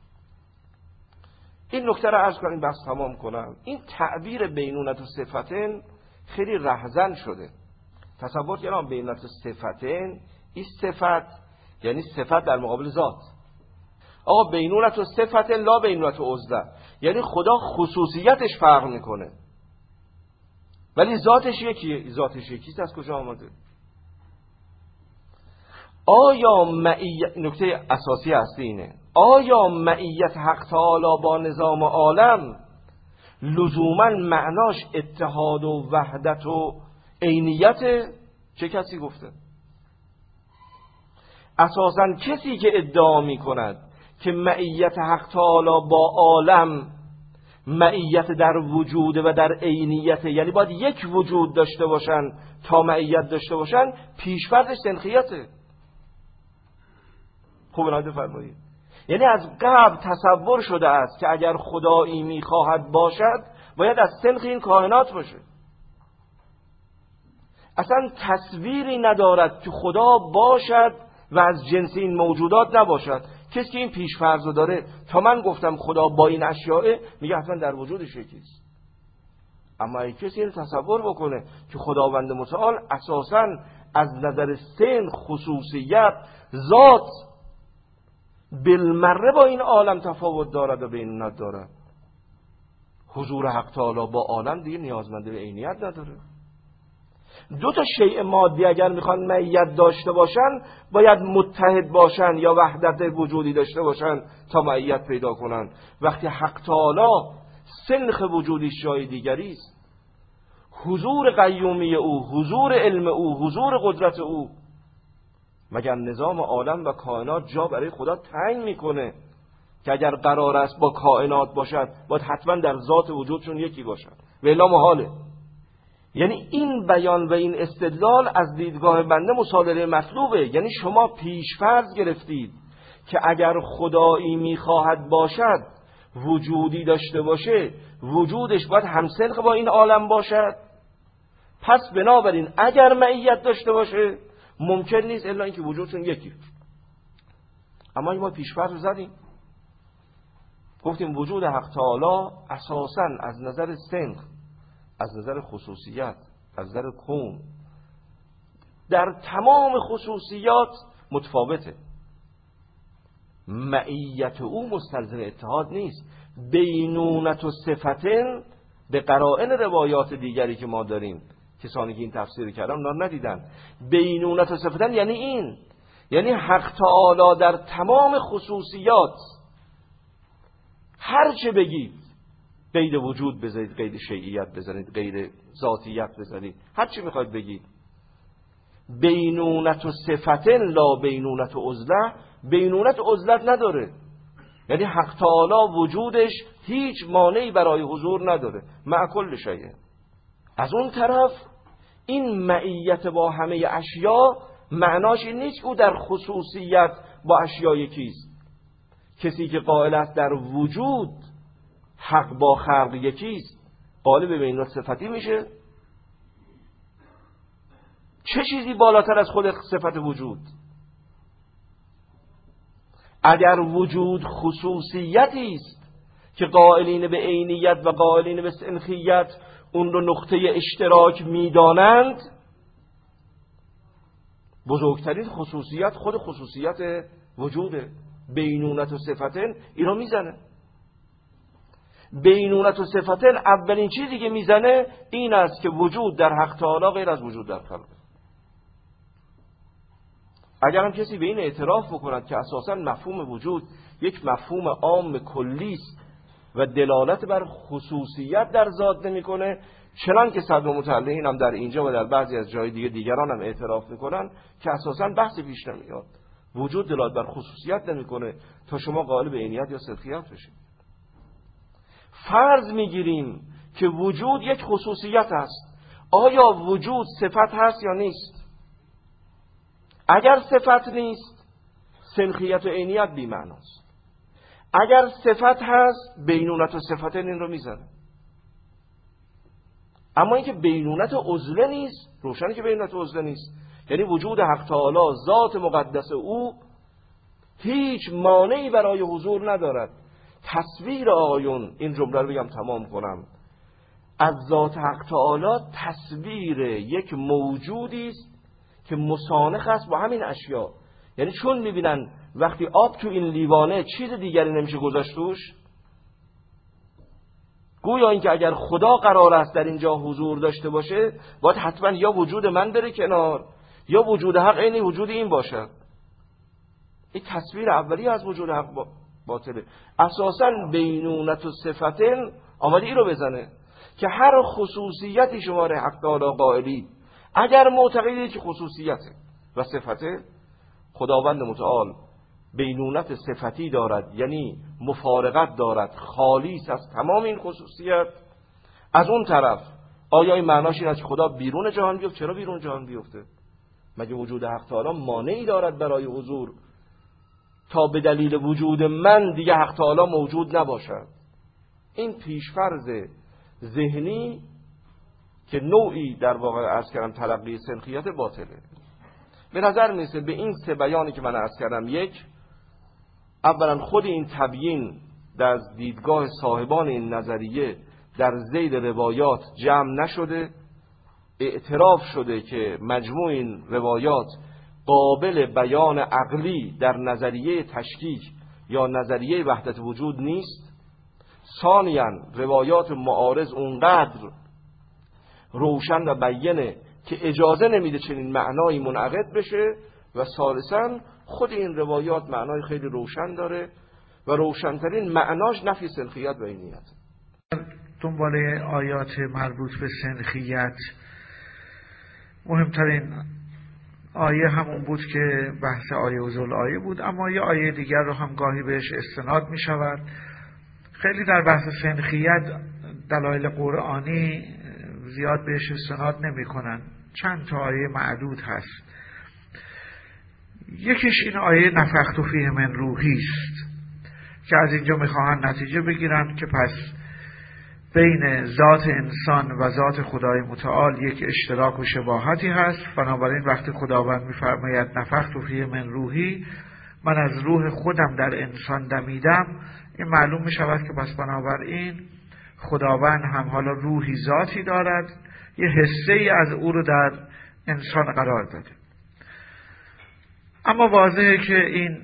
این نکته رو عرض کنیم بس تمام کنم. این تعبیر بینونت و صفتین خیلی رهزن شده. تصور کردم بینونت و صفتین، این صفت یعنی صفت در مقابل ذات. آقا بینونت و صفت لا بینونت و عزله، یعنی خدا خصوصیتش فرق میکنه ولی ذاتش یکیه. ذاتش یکیست، از کجا آمده؟ آیا معیت، نکته اساسی هستی اینه، آیا معیت حق تعالی با نظام عالم لزوما معناش اتحاد و وحدت و عینیت؟ چه کسی گفته؟ اساساً کسی که ادعا می کند که معیت حق تعالی با عالم معیت در وجود و در عینیت، یعنی باید یک وجود داشته باشن تا معیت داشته باشن، پیشفرضش سنخیته. خوب نایده فرمایید. یعنی از قبل تصور شده است که اگر خدایی میخواهد باشد باید از سنخ این کائنات باشه. اصلا تصویری ندارد که خدا باشد و از جنس این موجودات نباشد. کسی که این پیشفرض رو داره، تا من گفتم خدا با این اشیاء، میگه اصلا در وجودش یکیست. اما اگه کسی این تصور بکنه که خداوند متعال اساساً از نظر سن، خصوصیت، ذات بالمره با این عالم تفاوت دارد و بینونت دارد، حضور حق تعالی با عالم دیگه نیازمند به عینیت نداره. دو تا شیء مادی اگر میخوان معیت داشته باشن باید متحد باشن یا وحدت وجودی داشته باشن تا معیت پیدا کنن. وقتی حق تعالی سنخ وجودی جای دیگری است، حضور قیومی او، حضور علم او، حضور قدرت او، مگر نظام عالم و کائنات جا برای خدا تنگ میکنه که اگر قرار است با کائنات باشد باید حتما در ذات وجودشون یکی باشد و الا محاله. یعنی این بیان و این استدلال از دیدگاه بنده مصادره مطلوبه. یعنی شما پیشفرض گرفتید که اگر خدایی میخواهد باشد، وجودی داشته باشه، وجودش باید همسنخ با این عالم باشد. پس بنابراین اگر معیت داشته باشه ممکن نیست الا اینکه وجودشون یکی. اما ما پیشفرض رو زدیم، گفتیم وجود حق تعالی اساساً از نظر سنخ، از نظر خصوصیت، از نظر کون، در تمام خصوصیات متفاوته. معیت او مستلزم اتحاد نیست. بینونت و صفتن به قرائن روایات دیگری که ما داریم، کسانی که این تفسیر کردن اونا ندیدن. بینونت و صفتن یعنی این، یعنی حق تعالی در تمام خصوصیات هر چه بگید، قید وجود بذارید، قید شیعیت بذارید، قید ذاتیت بذارید، هر چی میخواید بگید، بینونت و صفتن لا بینونت و عزله، بینونت و عزلت نداره. یعنی حق تعالی وجودش هیچ مانعی برای حضور نداره، مع کل شیء. از اون طرف این معیت با همه اشیا معناش این نیست که او در خصوصیت با اشیا یکیست. کسی که قائل است در وجود حق با خلق یکیست، قائل به بینونت صفتی میشه؟ چه چیزی بالاتر از خود صفت وجود؟ اگر وجود خصوصیتی است که قائلین به عینیت و قائلین به سنخیت اون رو نقطه اشتراک میدانند، بزرگترین خصوصیت خود خصوصیت وجوده. بینونت و صفتن اینو میزنه. بینونت و صفتن اولین چیزی که میزنه این است که وجود در حق تعالی غیر از وجود در خلق. اگر هم کسی به این اعتراف بکند که اساساً مفهوم وجود یک مفهوم عام کلی است و دلالت بر خصوصیت در ذات نمیکنه، چنان که صدر متعلقین هم در اینجا و در بعضی از جای دیگران هم اعتراف میکنن که اساساً بحثی پیش نمیاد، وجود دلالت بر خصوصیت نمیکنه تا شما قائل به عینیت یا صدقیت بشید. فرض میگیریم که وجود یک خصوصیت است. آیا وجود صفت هست یا نیست؟ اگر صفت نیست، سنخیت و عینیت بی معناست. اگر صفت هست، بینونت و صفتن این رو میزنه. اما اینکه بینونت عزله نیست، روشنه که بینونت عزله نیست. یعنی وجود حق تعالی، ذات مقدس او هیچ مانعی برای حضور ندارد. تصویر آیون، این جمله رو بگم تمام کنم، از ذات حق تعالی تصویر یک موجودی است که مسانخ است با همین اشیا. یعنی چون میبینن وقتی آب تو این لیوانه چیز دیگری نمیشه گذاشت توش، گویا اینکه اگر خدا قرار است در اینجا حضور داشته باشه باید حتما یا وجود من بره کنار یا وجود حق عین وجود این باشد. این تصویر اولی از وجود حق باطله. اساساً بینونت و صفتن آمده این رو بزنه که هر خصوصیتی شما را حق تعالی قائلی، اگر معتقدید که خصوصیته و صفته، خداوند متعال بینونت صفتی دارد، یعنی مفارقت دارد، خالی است از تمام این خصوصیت. از اون طرف آیا این معناش این است که خدا بیرون جهان بیفته؟ چرا بیرون جهان بیفته؟ مگه وجود حق تعالی مانعی دارد برای حضور تا به دلیل وجود من دیگه حق تعالی موجود نباشد؟ این پیشفرض ذهنی که نوعی در واقع عرض کردم تلقی سنخیت باطله. به نظر میرسه به این سه بیانی که من عرض کردم، یک، اولا خود این تبیین در دیدگاه صاحبان این نظریه در ذیل روایات جمع نشده، اعتراف شده که مجموع این روایات قابل بیان عقلی در نظریه تشکیک یا نظریه وحدت وجود نیست. ثانیاً روایات معارض اونقدر روشن و بیانه که اجازه نمیده چنین معنایی منعقد بشه. و ثالثاً خود این روایات معنای خیلی روشن داره و روشنترین معناش نفی سنخیت و عینیت. دنبال آیات مربوط به سنخیت، مهمترین آیه همون بود که بحث آیه وزول آیه بود، اما یه آیه دیگر رو هم گاهی بهش استناد می شود. خیلی در بحث سنخیت دلایل قرآنی زیاد بهش استناد نمی کنن، چند تا آیه معدود هست. یکیش این آیه نفخت فیه من روحی است که از اینجا میخواهند نتیجه بگیرن که پس بین ذات انسان و ذات خدای متعال یک اشتراک و شباهتی هست. بنابراین وقتی خداوند میفرماید نفخت فیه من روحی، من از روح خودم در انسان دمیدم، این معلوم میشود که پس بنابراین خداوند هم حالا روحی ذاتی دارد، یه حصه ای از او رو در انسان قرار داده. اما واضحه که این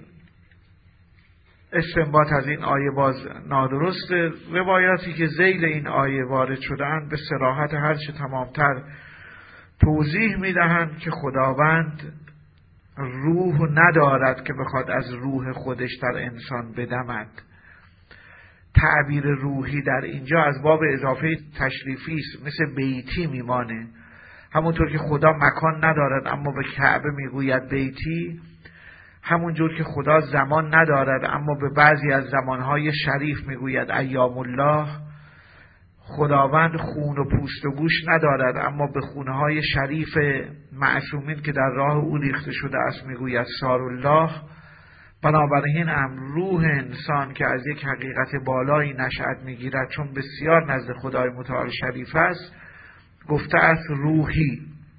استنباط از این آیه باز نادرسته. روایاتی که ذیل این آیه وارد شده‌اند به صراحت هرچه تمامتر توضیح میدهند که خداوند روح ندارد که بخواد از روح خودش در انسان بدمد. تعبیر روحی در اینجا از باب اضافه تشریفی است، مثل بیتی میمانه. همونطور که خدا مکان ندارد اما به کعبه میگوید بیتی، همونجور که خدا زمان ندارد اما به بعضی از زمانهای شریف میگوید ایام الله، خداوند خون و پوست و گوش ندارد اما به خونهای شریف معصومین که در راه او ریخته شده است میگوید سار الله. بنابراین روح انسان که از یک حقیقت بالایی نشأت میگیرد، چون بسیار نزد خدای متعال شریف است، گفته است روحی،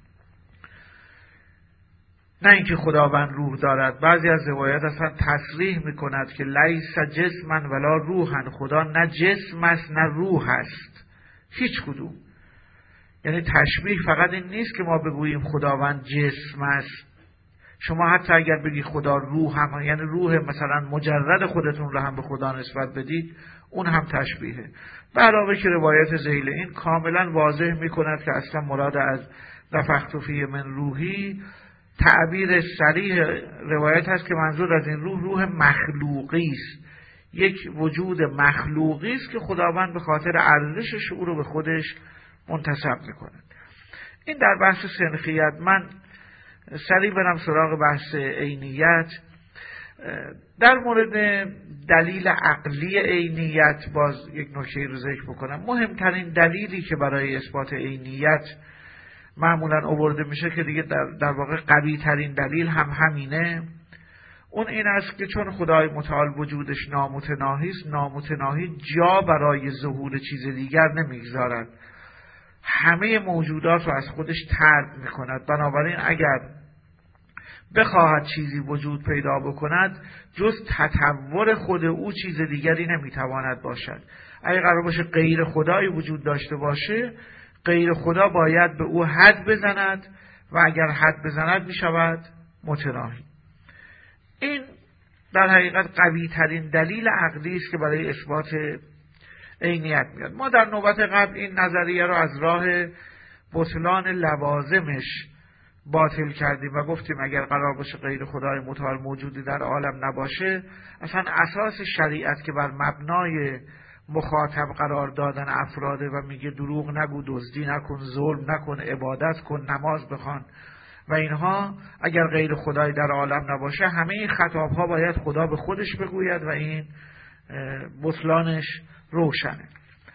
نه اینکه خداوند روح دارد. بعضی از روایات اصلا تصریح میکند که لیس جسما ولا روحا، خدا نه جسم است نه روح است، هیچ کدوم. یعنی تشبیه فقط این نیست که ما بگوییم خداوند جسم است. شما حتی اگر بگی خدا روح هم، یعنی روح مثلا مجرد خودتون رو هم به خدا نسبت بدید، اون هم تشبیهه. به علاوه که روایت ذیل این کاملا واضح میکند که اصلا مراد از نفخت فیه من روحی، تعبیر صریح روایت هست که منظور از این روح مخلوقی است، یک وجود مخلوقی است که خداوند به خاطر ارزشش او رو به خودش منتسب میکند. این در بحث سنخیت. من سریع برم سراغ بحث عینیت. در مورد دلیل عقلی عینیت باز یک نکته رو ذکر بکنم. مهمترین دلیلی که برای اثبات عینیت معمولا آورده میشه که دیگه در واقع قوی ترین دلیل هم همینه، اون این است که چون خدای متعال وجودش نامتناهی است، نامتناهی جا برای ظهور چیز دیگر نمیگذارد، همه موجودات رو از خودش طرد میکند. بنابراین اگر بخواهد چیزی وجود پیدا بکند، جز تطور خود او چیز دیگری نمیتواند باشد. اگر قرار باشه غیر خدایی وجود داشته باشه، غیر خدا باید به او حد بزند و اگر حد بزند میشود متناهی. این در حقیقت قوی ترین دلیل عقلی است که برای اثبات عینیت میاد. ما در نوبت قبل این نظریه رو از راه بطلان لوازمش باطل کردیم و گفتیم اگر قرار باشه غیر خدای متعال موجودی در عالم نباشه، اصلا اساس شریعت که بر مبنای مخاطب قرار دادن افراده و میگه دروغ نگو، دزدی نکن، ظلم نکن، عبادت کن، نماز بخوان، و اینها اگر غیر خدای در عالم نباشه همه این خطابها باید خدا به خودش بگوید و این بطلانش روشنه.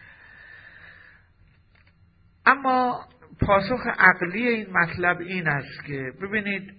اما پاسخ عقلی این مطلب این است که ببینید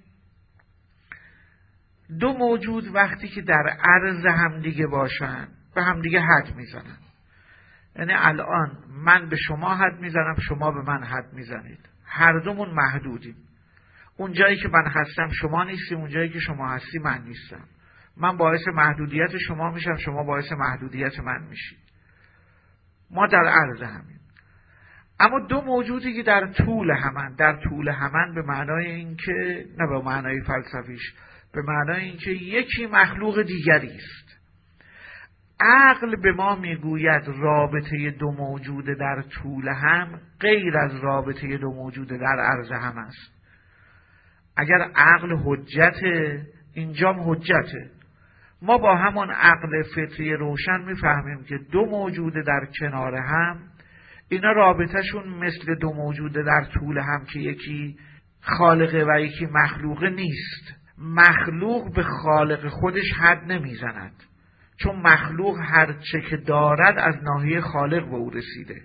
دو موجود وقتی که در عرض همدیگه باشن به همدیگه حد میزنن. یعنی الان من به شما حد میزنم، شما به من حد میزنید، هر دومون محدودیم. اون جایی که من هستم شما نیستی، اون جایی که شما هستی من نیستم. من باعث محدودیت شما میشم، شما باعث محدودیت من میشید. ما در عرض همین. اما دو موجودی که در طول همن به معنای اینکه نه به معنای فلسفیش، به معنای اینکه یکی مخلوق دیگری است. عقل به ما میگوید رابطه دو موجود در طول هم غیر از رابطه دو موجود در عرض هم است. اگر عقل حجته، اینجام حجته. ما با همون عقل فطری روشن میفهمیم که دو موجود در کنار هم اینا رابطهشون مثل دو موجود در طول هم که یکی خالقه و یکی مخلوقه نیست. مخلوق به خالق خودش حد نمیزند، چون مخلوق هر چه که دارد از ناحیه خالق به او رسیده.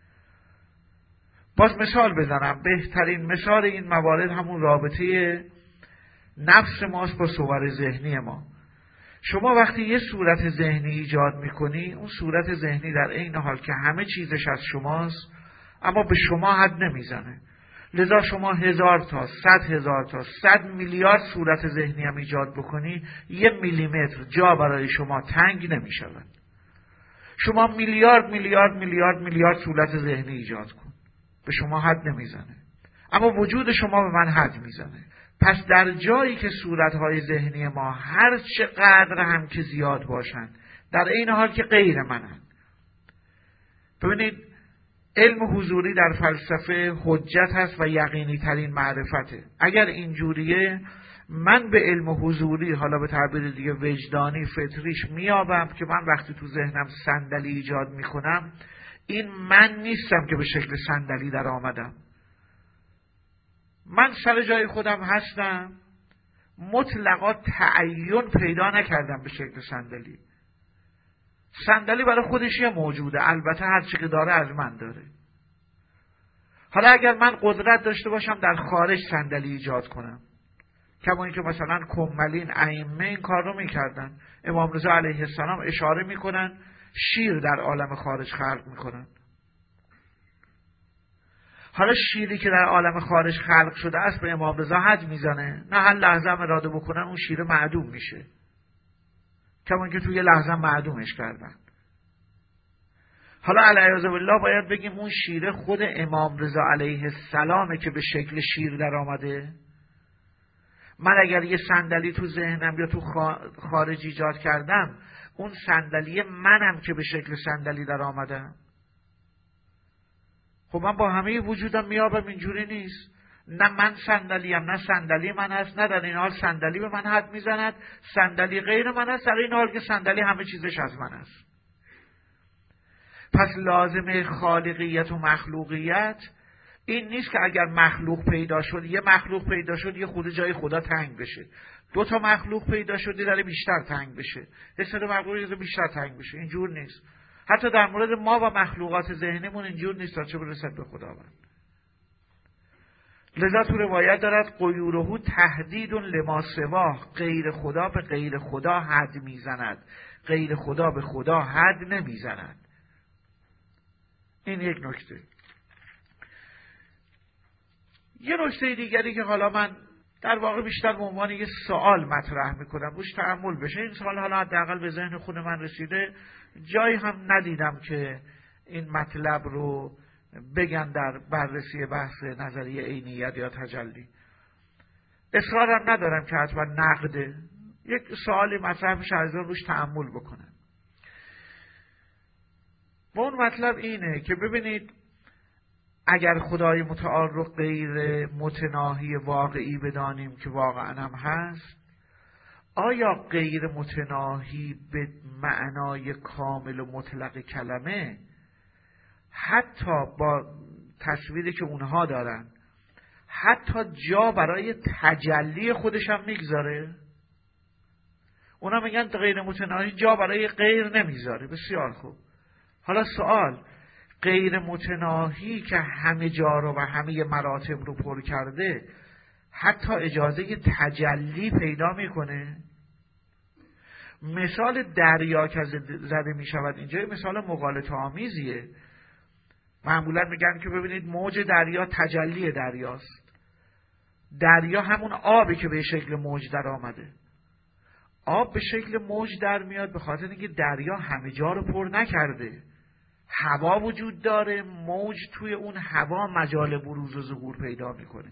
باز مثال بزنم، بهترین مثال این موارد همون رابطه نفس ماست با صور ذهنی ما. شما وقتی یه صورت ذهنی ایجاد میکنی، اون صورت ذهنی در عین حال که همه چیزش از شماست اما به شما حد نمیزنه. لذا شما 1000 تا 100,000 تا 100 میلیارد صورت ذهنی هم ایجاد بکنی، 1 میلیمتر جا برای شما تنگ نمیشود. شما میلیارد صورت ذهنی ایجاد کن، به شما حد نمیزنه، اما وجود شما به من حد میزنه. پس در جایی که صورتهای ذهنی ما هر چقدر هم که زیاد باشن، در این حال که غیر منن. ببینید علم حضوری در فلسفه حجت هست و یقینی ترین معرفته. اگر اینجوریه من به علم حضوری، حالا به تعبیر دیگه وجدانی فطریش میابم که من وقتی تو ذهنم صندلی ایجاد میکنم، این من نیستم که به شکل صندلی در آمدم. من سر جای خودم هستم، مطلقا تعین پیدا نکردم به شکل صندلی. صندلی برای خودش یه موجوده، البته هر چی که داره از من داره. حالا اگر من قدرت داشته باشم در خارج صندلی ایجاد کنم، کما اینکه مثلا کمالین ائمه این کار رو میکردن، امام رضا علیه السلام اشاره میکنن شیر در عالم خارج خلق میکنن. حالا شیری که در عالم خارج خلق شده است به امام رضا حد میزنه؟ نه، هر لحظه هم اراده بکنن اون شیر معدوم میشه، کما اینکه توی لحظه معدومش کردن. حالا علیه بالله باید بگیم اون شیر خود امام رضا علیه السلامه که به شکل شیر در آمده. من اگر یه صندلی تو ذهنم یا تو خارج ایجاد کردم، اون صندلی منم که به شکل صندلی در آمدم. خب من با همه وجودم میابم اینجوری نیست. نه من صندلیم، نه صندلی من هست، نه در این حال صندلی به من حد میزند، صندلی غیر من هست، در این حال که صندلی همه چیزش از من است. پس لازمه خالقیت و مخلوقیت این نیست که اگر مخلوق پیدا شد، یه مخلوق پیدا شد یه خود جای خدا تنگ بشه، 2 تا مخلوق پیدا شد یه ذره بیشتر تنگ بشه، یه سری مخلوق یه ذره بیشتر تنگ بشه. اینجور نیست. حتی در مورد ما و مخلوقات ذهنیمون اینجور نیست تا چه برسد به خداوند. لذا تو روایت دارد قیوره تهدید لما سواه، غیر خدا به غیر خدا حد میزند، غیر خدا به خدا حد نمیزند. این یک نکته. یه نکته دیگری که حالا من در واقع بیشتر به عنوان یه سوال مطرح میکنم، روش تأمل بشه. این سوال حالا حداقل به ذهن خود من رسیده، جایی هم ندیدم که این مطلب رو بگن در بررسی بحث نظریه عینیت یا تجلی. اصرارم ندارم که حتما نقده، یک سوالی مطرح میشه، از روش تأمل بکنم. و اون مطلب اینه که ببینید اگر خدای متعال رو غیر متناهی واقعی بدانیم که واقعا هم هست، آیا غیر متناهی به معنای کامل و مطلق کلمه حتی با تصویری که اونها دارن، حتی جا برای تجلی خودش هم میگذاره. اونا میگن غیر متناهی جا برای غیر نمیذاره. بسیار خوب. حالا سوال، غیر متناهی که همه جا رو و همه مراتب رو پر کرده حتی اجازه تجلی پیدا میکنه؟ مثال دریا که زده میشود اینجا مثال مغالطه آمیزیه. معمولا میگن که ببینید موج دریا تجلی دریاست. دریا همون آبی که به شکل موج در آمده. آب به شکل موج در میاد به خاطر اینکه دریا همه جا رو پر نکرده. هوا وجود داره، موج توی اون هوا مجال بروز و ظهور پیدا میکنه.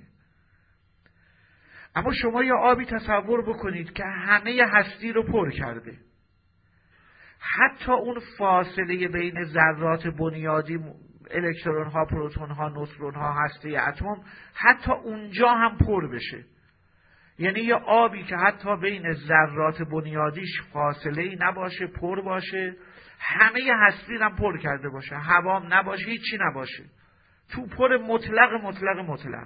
اما شما یه آبی تصور بکنید که همه هستی رو پر کرده. حتی اون فاصله بین ذرات بنیادی، الکترون ها، پروتون ها، نوترون ها، هسته اتم، حتی اونجا هم پر بشه. یعنی یه آبی که حتی بین ذرات بنیادیش فاصله ای نباشه، پر باشه، همه هستی هم پر کرده باشه، هوام نباشه، هیچی نباشه، تو پر مطلق مطلق مطلق.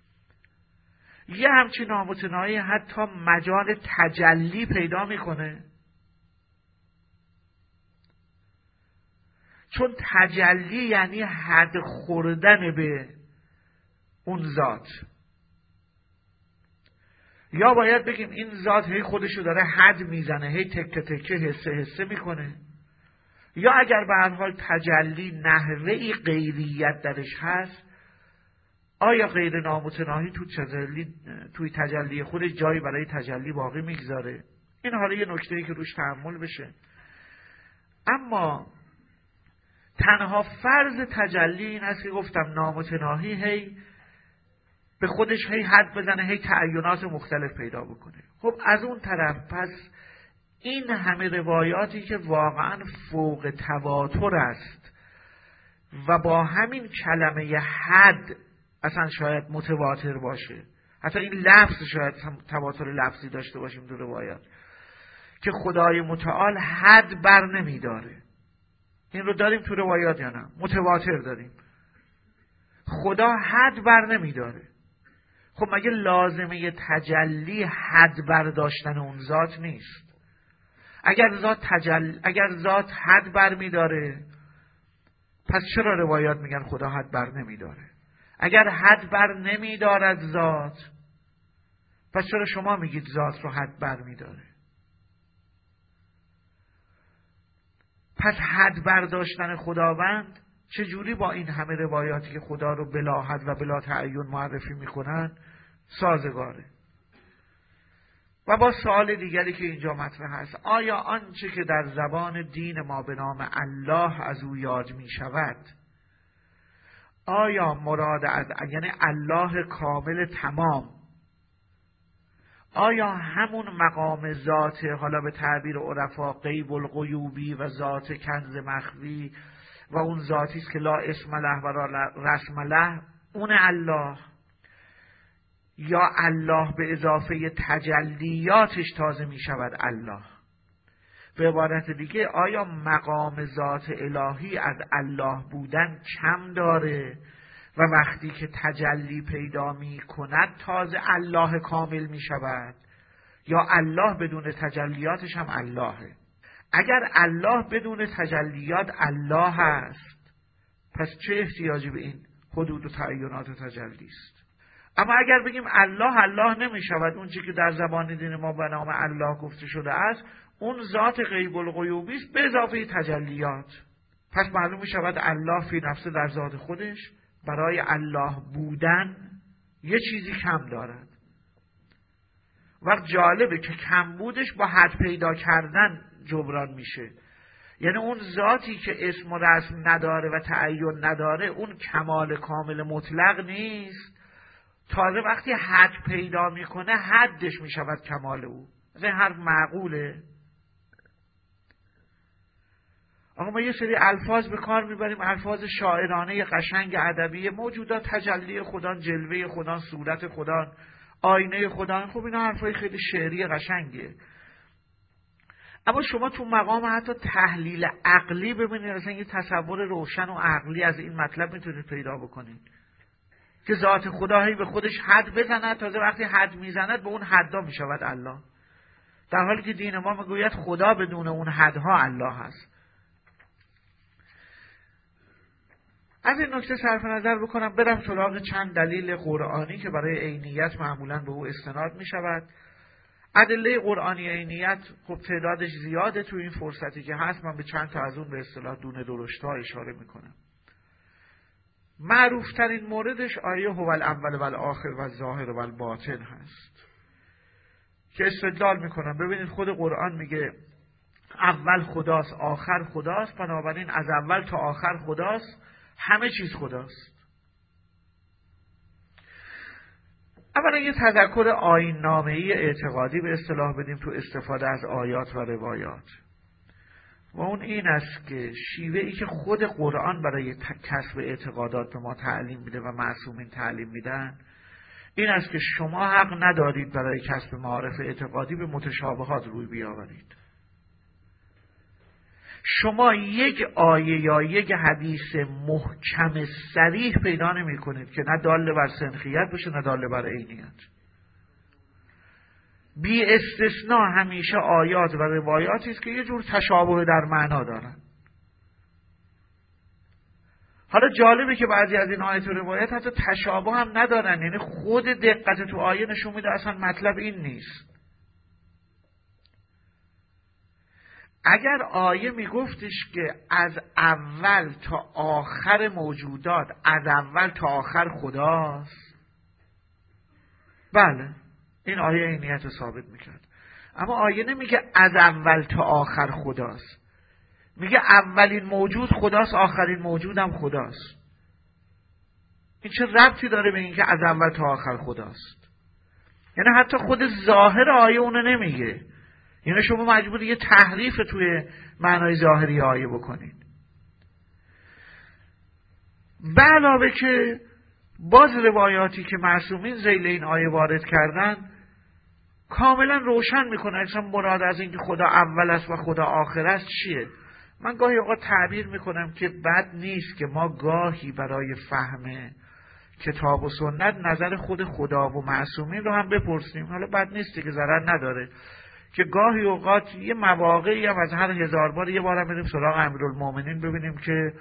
یه همچین نامتناهی حتی مجال تجلی پیدا میکنه. چون تجلی یعنی حد خوردن به اون ذات. یا باید بگیم این ذات هی خودشو داره حد میزنه، هی تکه تکه حسه حسه میکنه. یا اگر به هر حال تجلی نحوهی غیریت درش هست، آیا غیر نامتناهی توی تجلی خود جایی برای تجلی باقی میگذاره؟ این حالا یه نکته‌ای که روش تأمل بشه. اما تنها فرض تجلی این است که گفتم نامتناهی هی به خودش هی حد بزنه، هی تعینات مختلف پیدا بکنه. خب از اون طرف پس این همه روایاتی که واقعا فوق تواتر است و با همین کلمه حد اصلا شاید متواتر باشه، حتی این لفظ شاید تواتر لفظی داشته باشیم تو روایات، که خدای متعال حد بر نمیداره. این رو داریم تو روایات یا نه؟ متواتر داریم. خدا حد بر نمیداره. خب مگه لازمه تجلی حد برداشتن اون ذات نیست؟ اگر ذات حد بر میداره، پس چرا روایات میگن خدا حد بر نمیداره؟ اگر حد بر نمیدارد ذات، پس چرا شما میگید ذات رو حد بر میداره؟ پس حد برداشتن خداوند چجوری با این همه روایاتی که خدا رو بلا حد و بلا تعین معرفی میکنن سازگاره؟ و با سوال دیگری که اینجا مطرح هست، آیا آنچه که در زبان دین ما به نام الله از او یاد می شود، آیا مراد از یعنی الله کامل تمام، آیا همون مقام ذات، حالا به تعبیر عرفا غیب الغیوبی و ذات کنز مخفی و اون ذاتی است که لا اسم له و لا رسم له، اون الله، یا الله به اضافه تجلیاتش تازه می شود الله؟ به عبارت دیگه آیا مقام ذات الهی از الله بودن کم داره و وقتی که تجلی پیدا می کند تازه الله کامل می شود، یا الله بدون تجلیاتش هم اللهه؟ اگر الله بدون تجلیات الله است، پس چه احتیاجی به این حدود و تعینات و تجلی است؟ اما اگر بگیم الله نمی شود، اون چیزی که در زبان دین ما به نام الله گفته شده است اون ذات غیب الغیوبی است به اضافه تجلیات، پس معلوم می شود الله فی نفسه در ذات خودش برای الله بودن یه چیزی کم دارد. وقت جالبه که کم بودش با حد پیدا کردن جبران میشه. یعنی اون ذاتی که اسم و رسم نداره و تعین نداره اون کمال کامل مطلق نیست، تازه وقتی حد پیدا میکنه حدش میشود کمال او. از این حرف معقوله؟ آقا ما یه سری الفاظ به کار میبریم، الفاظ شاعرانه قشنگ ادبی، موجودات تجلی خدا، جلوه خدا، صورت خدا، آینه خدا. خب اینا حرفای خیلی شعری قشنگه، اما شما تو مقام حتی تحلیل عقلی ببینید، اصلا یه تصور روشن و عقلی از این مطلب میتونید پیدا بکنید. که ذات خدا هی به خودش حد بزند، تازه وقتی حد میزند به اون حدا میشود الله، در حالی که دین ما میگوید خدا بدون اون حدها الله هست. از این نکته صرف نظر بکنم برم سراغ چند دلیل قرآنی که برای عینیت معمولاً به او استناد می شود. ادله قرآنی عینیت خب تعدادش زیاده، تو این فرصتی که هست من به چند تا از اون به اصطلاح دونه درشت‌ها اشاره می کنم. معروف ترین موردش آیه هو الاول و الاخر و الظاهر و الباطن هست که استدلال میکنم. ببینید خود قرآن میگه اول خداست آخر خداست، بنابراین از اول تا آخر خداست، همه چیز خداست. اولا یه تذکر آیین‌نامه‌ای اعتقادی به اصطلاح بدیم تو استفاده از آیات و روایات، و اون این است که شیوه‌ای که خود قرآن برای کسب اعتقادات به ما تعلیم میده و معصومین تعلیم میدن این است که شما حق ندارید برای کسب معارف اعتقادی به متشابهات روی بیاورید. شما یک آیه یا یک حدیث محکم صریح پیدا نمی کنید که نه دال بر سنخیت باشه نه دال بر عینیت. بی استثناء همیشه آیات و روایاتی است که یه جور تشابه در معنا دارن. حالا جالبه که بعضی از این آیات و روایات حتی تشابه هم ندارن، یعنی خود دقت تو آیه نشون میده اصلا مطلب این نیست. اگر آیه میگفتش که از اول تا آخر موجودات از اول تا آخر خداست، بله این آیه عینیت رو ثابت میکرد. اما آیه نمیگه از اول تا آخر خداست، میگه اولین موجود خداست آخرین موجودم خداست. این چه ربطی داره به این که از اول تا آخر خداست؟ یعنی حتی خود ظاهر آیه اونو نمیگه، یعنی شما مجبور یه تحریف توی معنای ظاهری آیه بکنید. به علاوه که باز روایاتی که معصومین ذیل این آیه وارد کردن کاملا روشن میکنه اصلا مراد از این که خدا اول است و خدا آخر است چیه. من گاهی اوقات تعبیر میکنم که بد نیست که ما گاهی برای فهم کتاب و سنت نظر خود خدا و معصومین رو هم بپرسیم. حالا بد نیستی که ضرر نداره که گاهی اوقات یه مواقعی هم از هر 1000 بار یه بار هم بریم سراغ امیرالمومنین ببینیم که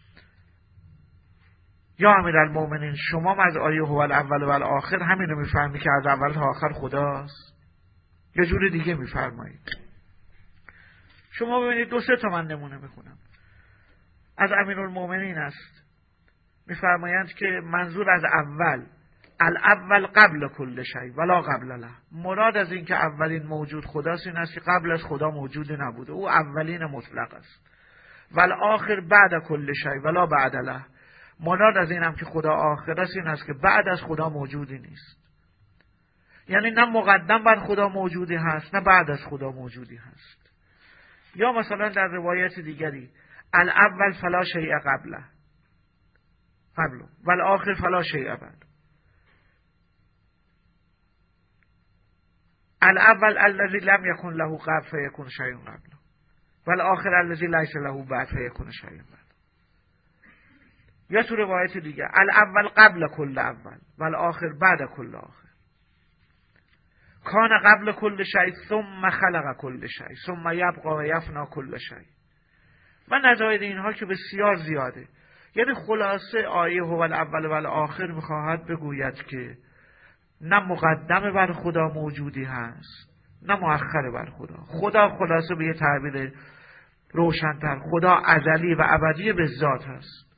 یا امیرالمومنین شما از آیه هو الاول و الاخر همین رو میفهمی که از اول تا آخر خداست؟ یه جور دیگه میفرمایید. شما ببینید 2-3 تا من نمونه میخونم از امیرالمومنین است. میفرمایند که منظور از اول الاول قبل کل شیء ولا قبل له، مراد از این که اولین موجود خداست این است که قبل از خدا موجود نبوده، او اولین مطلق است. والآخر بعد کل شیء ولا بعد له، مراد از این هم که خدا آخر است این است که بعد از خدا موجودی نیست. یعنی نه مقدم بر خدا موجودی هست نه بعد از خدا موجودی هست. یا مثلا در روایت دیگری الاول فلا شیء قبله والآخر فلا شیء بعد. الاول الذي لم يكن له قبل فيكون شيء قبله والآخر الذي ليس له بعد فيكون شيء بعد. یا تو روایت دیگه الاول قبل کل اول والآخر بعد کل آخر. کان قبل کل شیء ثم خلق کل شیء ثم یبقى و یفنا کل شیء. و نظایر اینها که بسیار زیاده. یعنی خلاصه آیه هو الاول و الاخر میخواهد بگوید که نه مقدم بر خدا موجودی هست نه مؤخر بر خدا. خدا خلاصه به یه تعبیر روشن‌تر خدا ازلی و ابدی به ذات هست.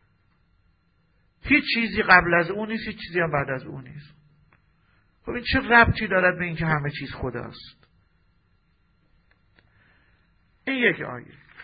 هیچ چیزی قبل از اون نیست، هیچ چیزی هم بعد از اون نیست. خب این چه ربطی دارد به این که همه چیز خداست؟ این یک آیه.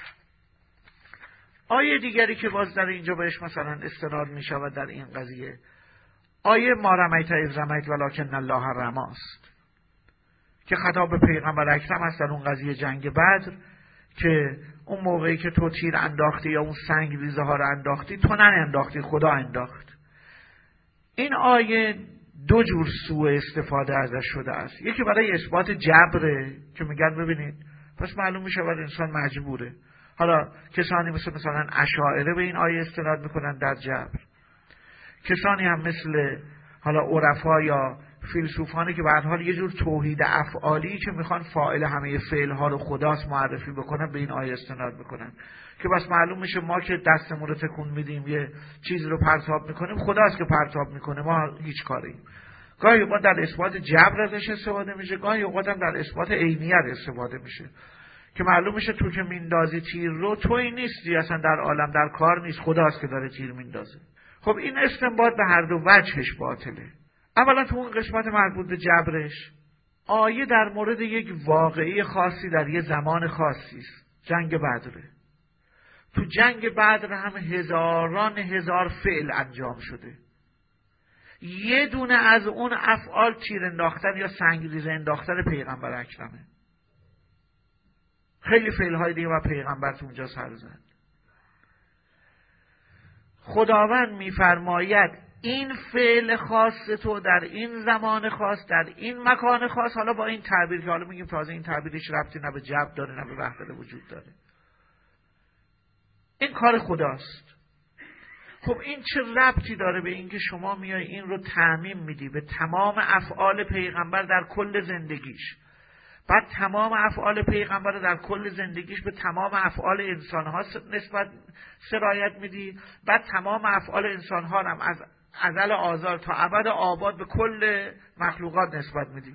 آیه دیگری که باز در اینجا بهش مثلا استناد می شود در این قضیه آیه ما رمیت اذ رمیت ولکن الله رماست که خطاب به پیغمبر اکرم است در اون قضیه جنگ بدر که اون موقعی که تو تیر انداختی یا اون سنگ ریزه ها رو انداختی تو نه انداختی خدا انداخت. این آیه دو جور سوء استفاده ازش شده است. یکی برای اثبات جبره که میگن ببینید پس معلوم میشه شود انسان مجبوره. حالا کسانی مثلا اشاعره به این آیه استناد میکنن در جبر کسانی هم مثل حالا عرفا یا فیلسوفانی که به هر حال یه جور توحید افعالی که میخوان فاعل همه فعل ها رو خداست معرفی بکنن، به این آیه استناد میکنن که بس معلوم میشه ما که دستمون رو تکون میدیم یه چیز رو پرتاب میکنیم، خداست که پرتاب میکنه، ما هیچ کاری. گاهی اوقات در اثبات جبر ازش استفاده میشه، گاهی اوقات هم در اثبات عینیت استفاده میشه که معلوم میشه تو که میندازی تیر رو تویی نیستی، اصلا در عالم در کار نیست، خداست که داره تیر میندازه. خب این استنباط به هر دو وجهش باطله. اولا تو اون قسمت مربوط به جبرش آیه در مورد یک واقعی خاصی در یه زمان خاصی است، جنگ بدره. تو جنگ بدر هم هزاران هزار فعل انجام شده، یه دونه از اون افعال تیر انداختن یا سنگریزه انداختن پیغمبر اکرمه. خیلی فعلهای دیگه و پیغمبر تو اونجا سر زد. خداوند میفرماید این فعل خاص تو در این زمان خاص در این مکان خاص، حالا با این تعبیر که حالا میگیم تازه این تعبیرش ربطی نه به جبر داره نه به وحدت وجود داره، این کار خداست. خب این چه ربطی داره به این که شما میای این رو تعمیم میدی به تمام افعال پیغمبر در کل زندگیش، بعد تمام افعال پیغمبر در کل زندگیش به تمام افعال انسانها نسبت سرایت میدی، بعد تمام افعال انسانها هم از ازل آزال تا ابد آباد به کل مخلوقات نسبت میدی.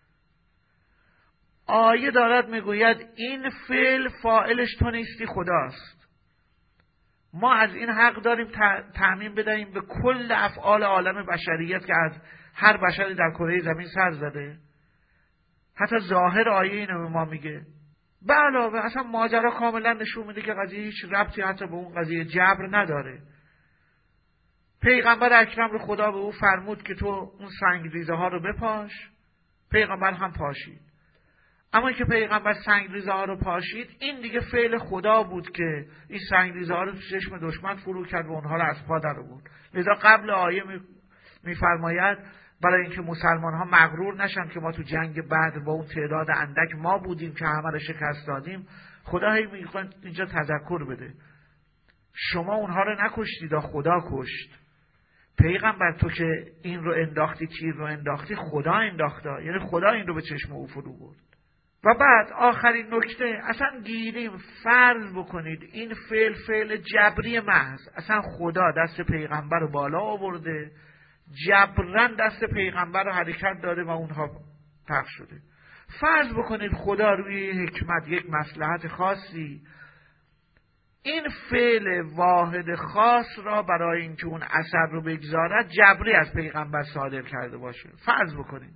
آیه دارد میگوید این فعل فاعلش تو نیستی، خداست. ما از این حق داریم تعمیم بدهیم به کل افعال عالم بشریت که از هر بشری در کره زمین سر زده. حتی ظاهر آیه اینو به ما میگه. به علاوه اصلا ماجرا کاملا نشون میده که قضیه هیچ ربطی حتی به اون قضیه جبر نداره. پیغمبر اکرم رو خدا به او فرمود که تو اون سنگریزه ها رو بپاش، پیغمبر هم پاشید. اما که پیغمبر سنگریزه ها رو پاشید، این دیگه فعل خدا بود که این سنگریزه ها رو تو چشم دشمن فرو کرد و اونها رو از پا در آورد. لذا قبل آیه میفرماید برای اینکه مسلمان ها مغرور نشن که ما تو جنگ بدر با اون تعداد اندک ما بودیم که همه رو شکست دادیم، خدا هی میخواد اینجا تذکر بده شما اونها رو نکشتید، خدا کشت. پیغمبر تو که این رو انداختی، تیر رو انداختی، خدا انداخته، یعنی خدا این رو به چشم او فرو برد. و بعد آخرین نکته، اصلا گیریم فرض بکنید این فعل جبری محض، اصلا خدا دست پیغمبر رو بالا آورده، جبران دست پیغمبر رو حرکت داده و اونها پخش شده. فرض بکنید خدا روی حکمت یک مصلحت خاصی این فعل واحد خاص را برای اینکه اون اثر رو بگذارد جبری از پیغمبر صادر کرده باشه. فرض بکنید.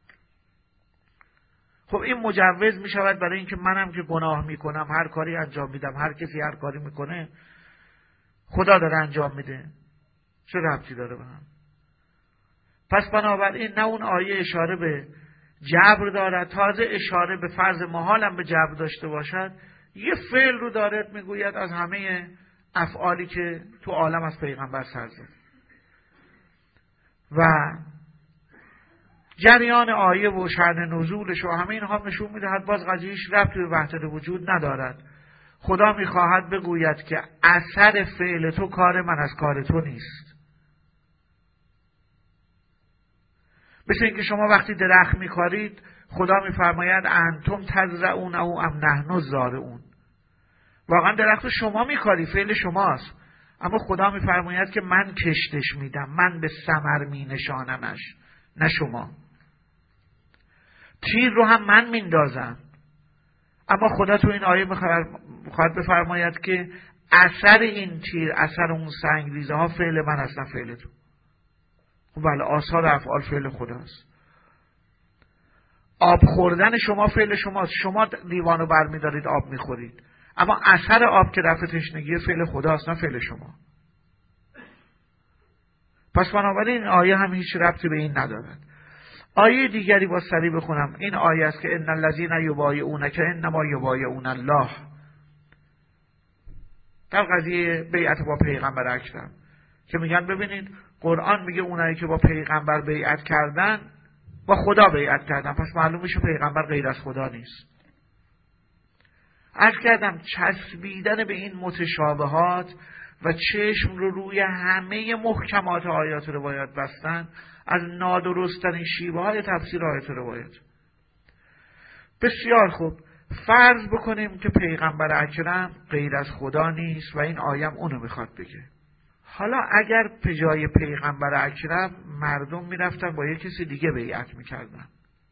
خب این مجوز می شود برای اینکه منم که گناه میکنم هر کاری انجام میدم، هر کسی هر کاری میکنه خدا داره انجام میده، چه ربطی داره به هم؟ پس بنابراین نه اون آیه اشاره به جبر دارد، تازه اشاره به فرض محال هم به جبر داشته باشد، یه فعل رو دارد میگوید از همه افعالی که تو عالم از پیغمبر سر زد. و جریان آیه و شأن نزولش و همه اینها نشون میدهد باز قضیهش ربطی به وحدت وجود ندارد. خدا میخواهد بگوید که اثر فعل تو کار من از کار تو نیست. مثل اینکه شما وقتی درخت میکارید خدا میفرماید انتم تزرعون او ام نحن الزارعون. واقعا درخت شما میکاری، فعل شماست، اما خدا میفرماید که من کشتش میدم، من به ثمر مینشانمش، نه شما. تیر رو هم من میندازم، اما خدا تو این آیه میخواد بفرماید که اثر این تیر، اثر اون سنگریزه ها فعل من است، نه فعل تو. خب بله، آثار افعال فعل خداست. آب خوردن شما فعل شماست، شما لیوانو برمیدارید آب میخورید، اما اثر آب که رفع تشنگی فعل خداست، نه فعل شما. پس بنابراین این آیه هم هیچ ربطی به این ندارد. آیه دیگری با سریع بخونم. این آیه است که ان الذین یبایعونک انما یبایعون الله، در قضیه بیعت با پیغمبر اکرم که میگن ببینید قرآن میگه اونایی که با پیغمبر بیعت کردن با خدا بیعت کردن، پس معلوم میشه پیغمبر غیر از خدا نیست. عرض کردم چسبیدن به این متشابهات و چشم رو روی همه محکمات آیات روایات بستن از نادرستترین شیوه های تفسیر آیات روایات. بسیار خوب، فرض بکنیم که پیغمبر اکرم غیر از خدا نیست و این آیه اونو میخواد بگه. حالا اگر به جای پیغمبر اکرم مردم میرفتن با یک کسی دیگه بیعت میکردن،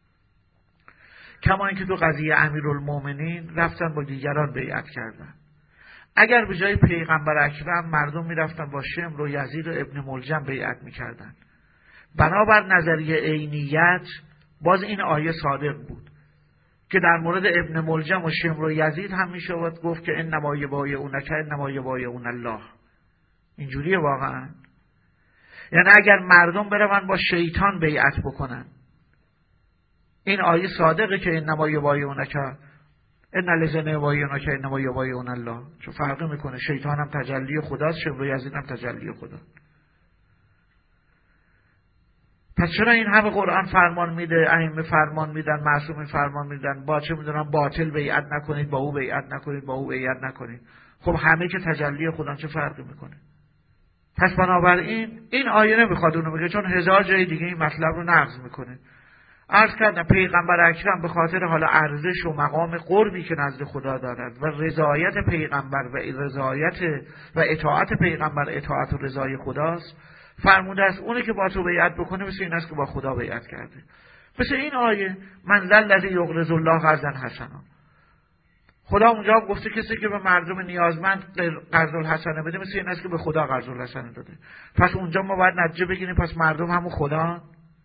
کما اینکه تو قضیه امیرالمومنین رفتن با دیگران بیعت کردن، اگر به جای پیغمبر اکرم مردم میرفتن با شمر و یزید و ابن ملجم بیعت میکردن، بنابر نظریه عینیت باز این آیه صادق بود که در مورد ابن ملجم و شمر و یزید هم میشود گفت که انما یبایعونک انما یبایعون الله. اینجوریه واقعا؟ یعنی اگر مردم برون با شیطان بیعت بکنن، این آیه صادقه که انما یبایعونک ان الذین یبایعونک انما یبایعون الله، چون فرقی میکنه، شیطان هم تجلی خداست، شمر و یزید هم تجلی خدا. پس چرا این همه قرآن فرمان میده، ائمه فرمان میدن، معصومین فرمان میدن با چه میدونم باطل بیعت نکنید، با او بیعت نکنید، با او بیعت نکنید؟ خب همه که تجلی خدا، چه فرقی میکنه؟ پس بنابراین این آیه نمیخواد اونو بگه، چون هزار جای دیگه این مطلب رو نقض میکنه. عرض کردم پیغمبر اکرم به خاطر حالا ارزش و مقام قربی که نزد خدا دارد و رضایت پیغمبر و رضایت و اطاعت پیغمبر اطاعت و رضای خداست، فرموده است اونی که با تو بیعت بکنه مثل این است که با خدا بیعت کرده. مثل این آیه من ذا الذی یقرض الله قرضا حسنا، خدا اونجا گفته کسی که به مردم نیازمند قرض الحسنه بده مثل این است که به خدا قرض الحسنه داده. پس اونجا ما باید نتیجه بگیریم پس مردم همون خدا.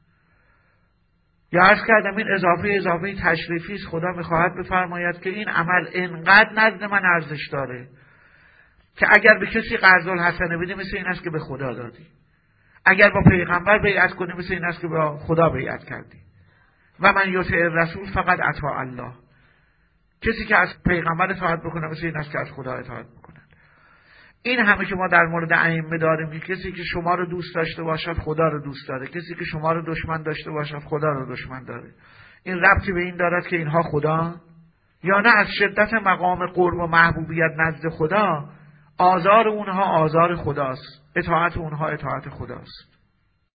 یا عرض کردم این اضافه تشریفی است. خدا میخواهد بفرماید که این عمل انقدر نزد من ارزش داره که اگر به کسی قرض الحسنه بدی مثل این است که به خدا دادی، اگر با پیغمبر بیعت کنی مثل این است که با خدا بیعت کردی. و من یطیع الرسول فقط اطاع الله، کسی که از پیغمبر اطاعت بکنه مثل این است که از خدا اطاعت بکنه. این همه که ما در مورد ائمه داریم که کسی که شما رو دوست داشته باشد خدا رو دوست داره، کسی که شما رو دشمن داشته باشد خدا رو دشمن داره. این ربطی به این دارد که اینها خدا، یا نه از شدت مقام قرب و محبوبیت نزد خدا آزار اونها آزار خداست، اطاعت اونها اطاعت خداست.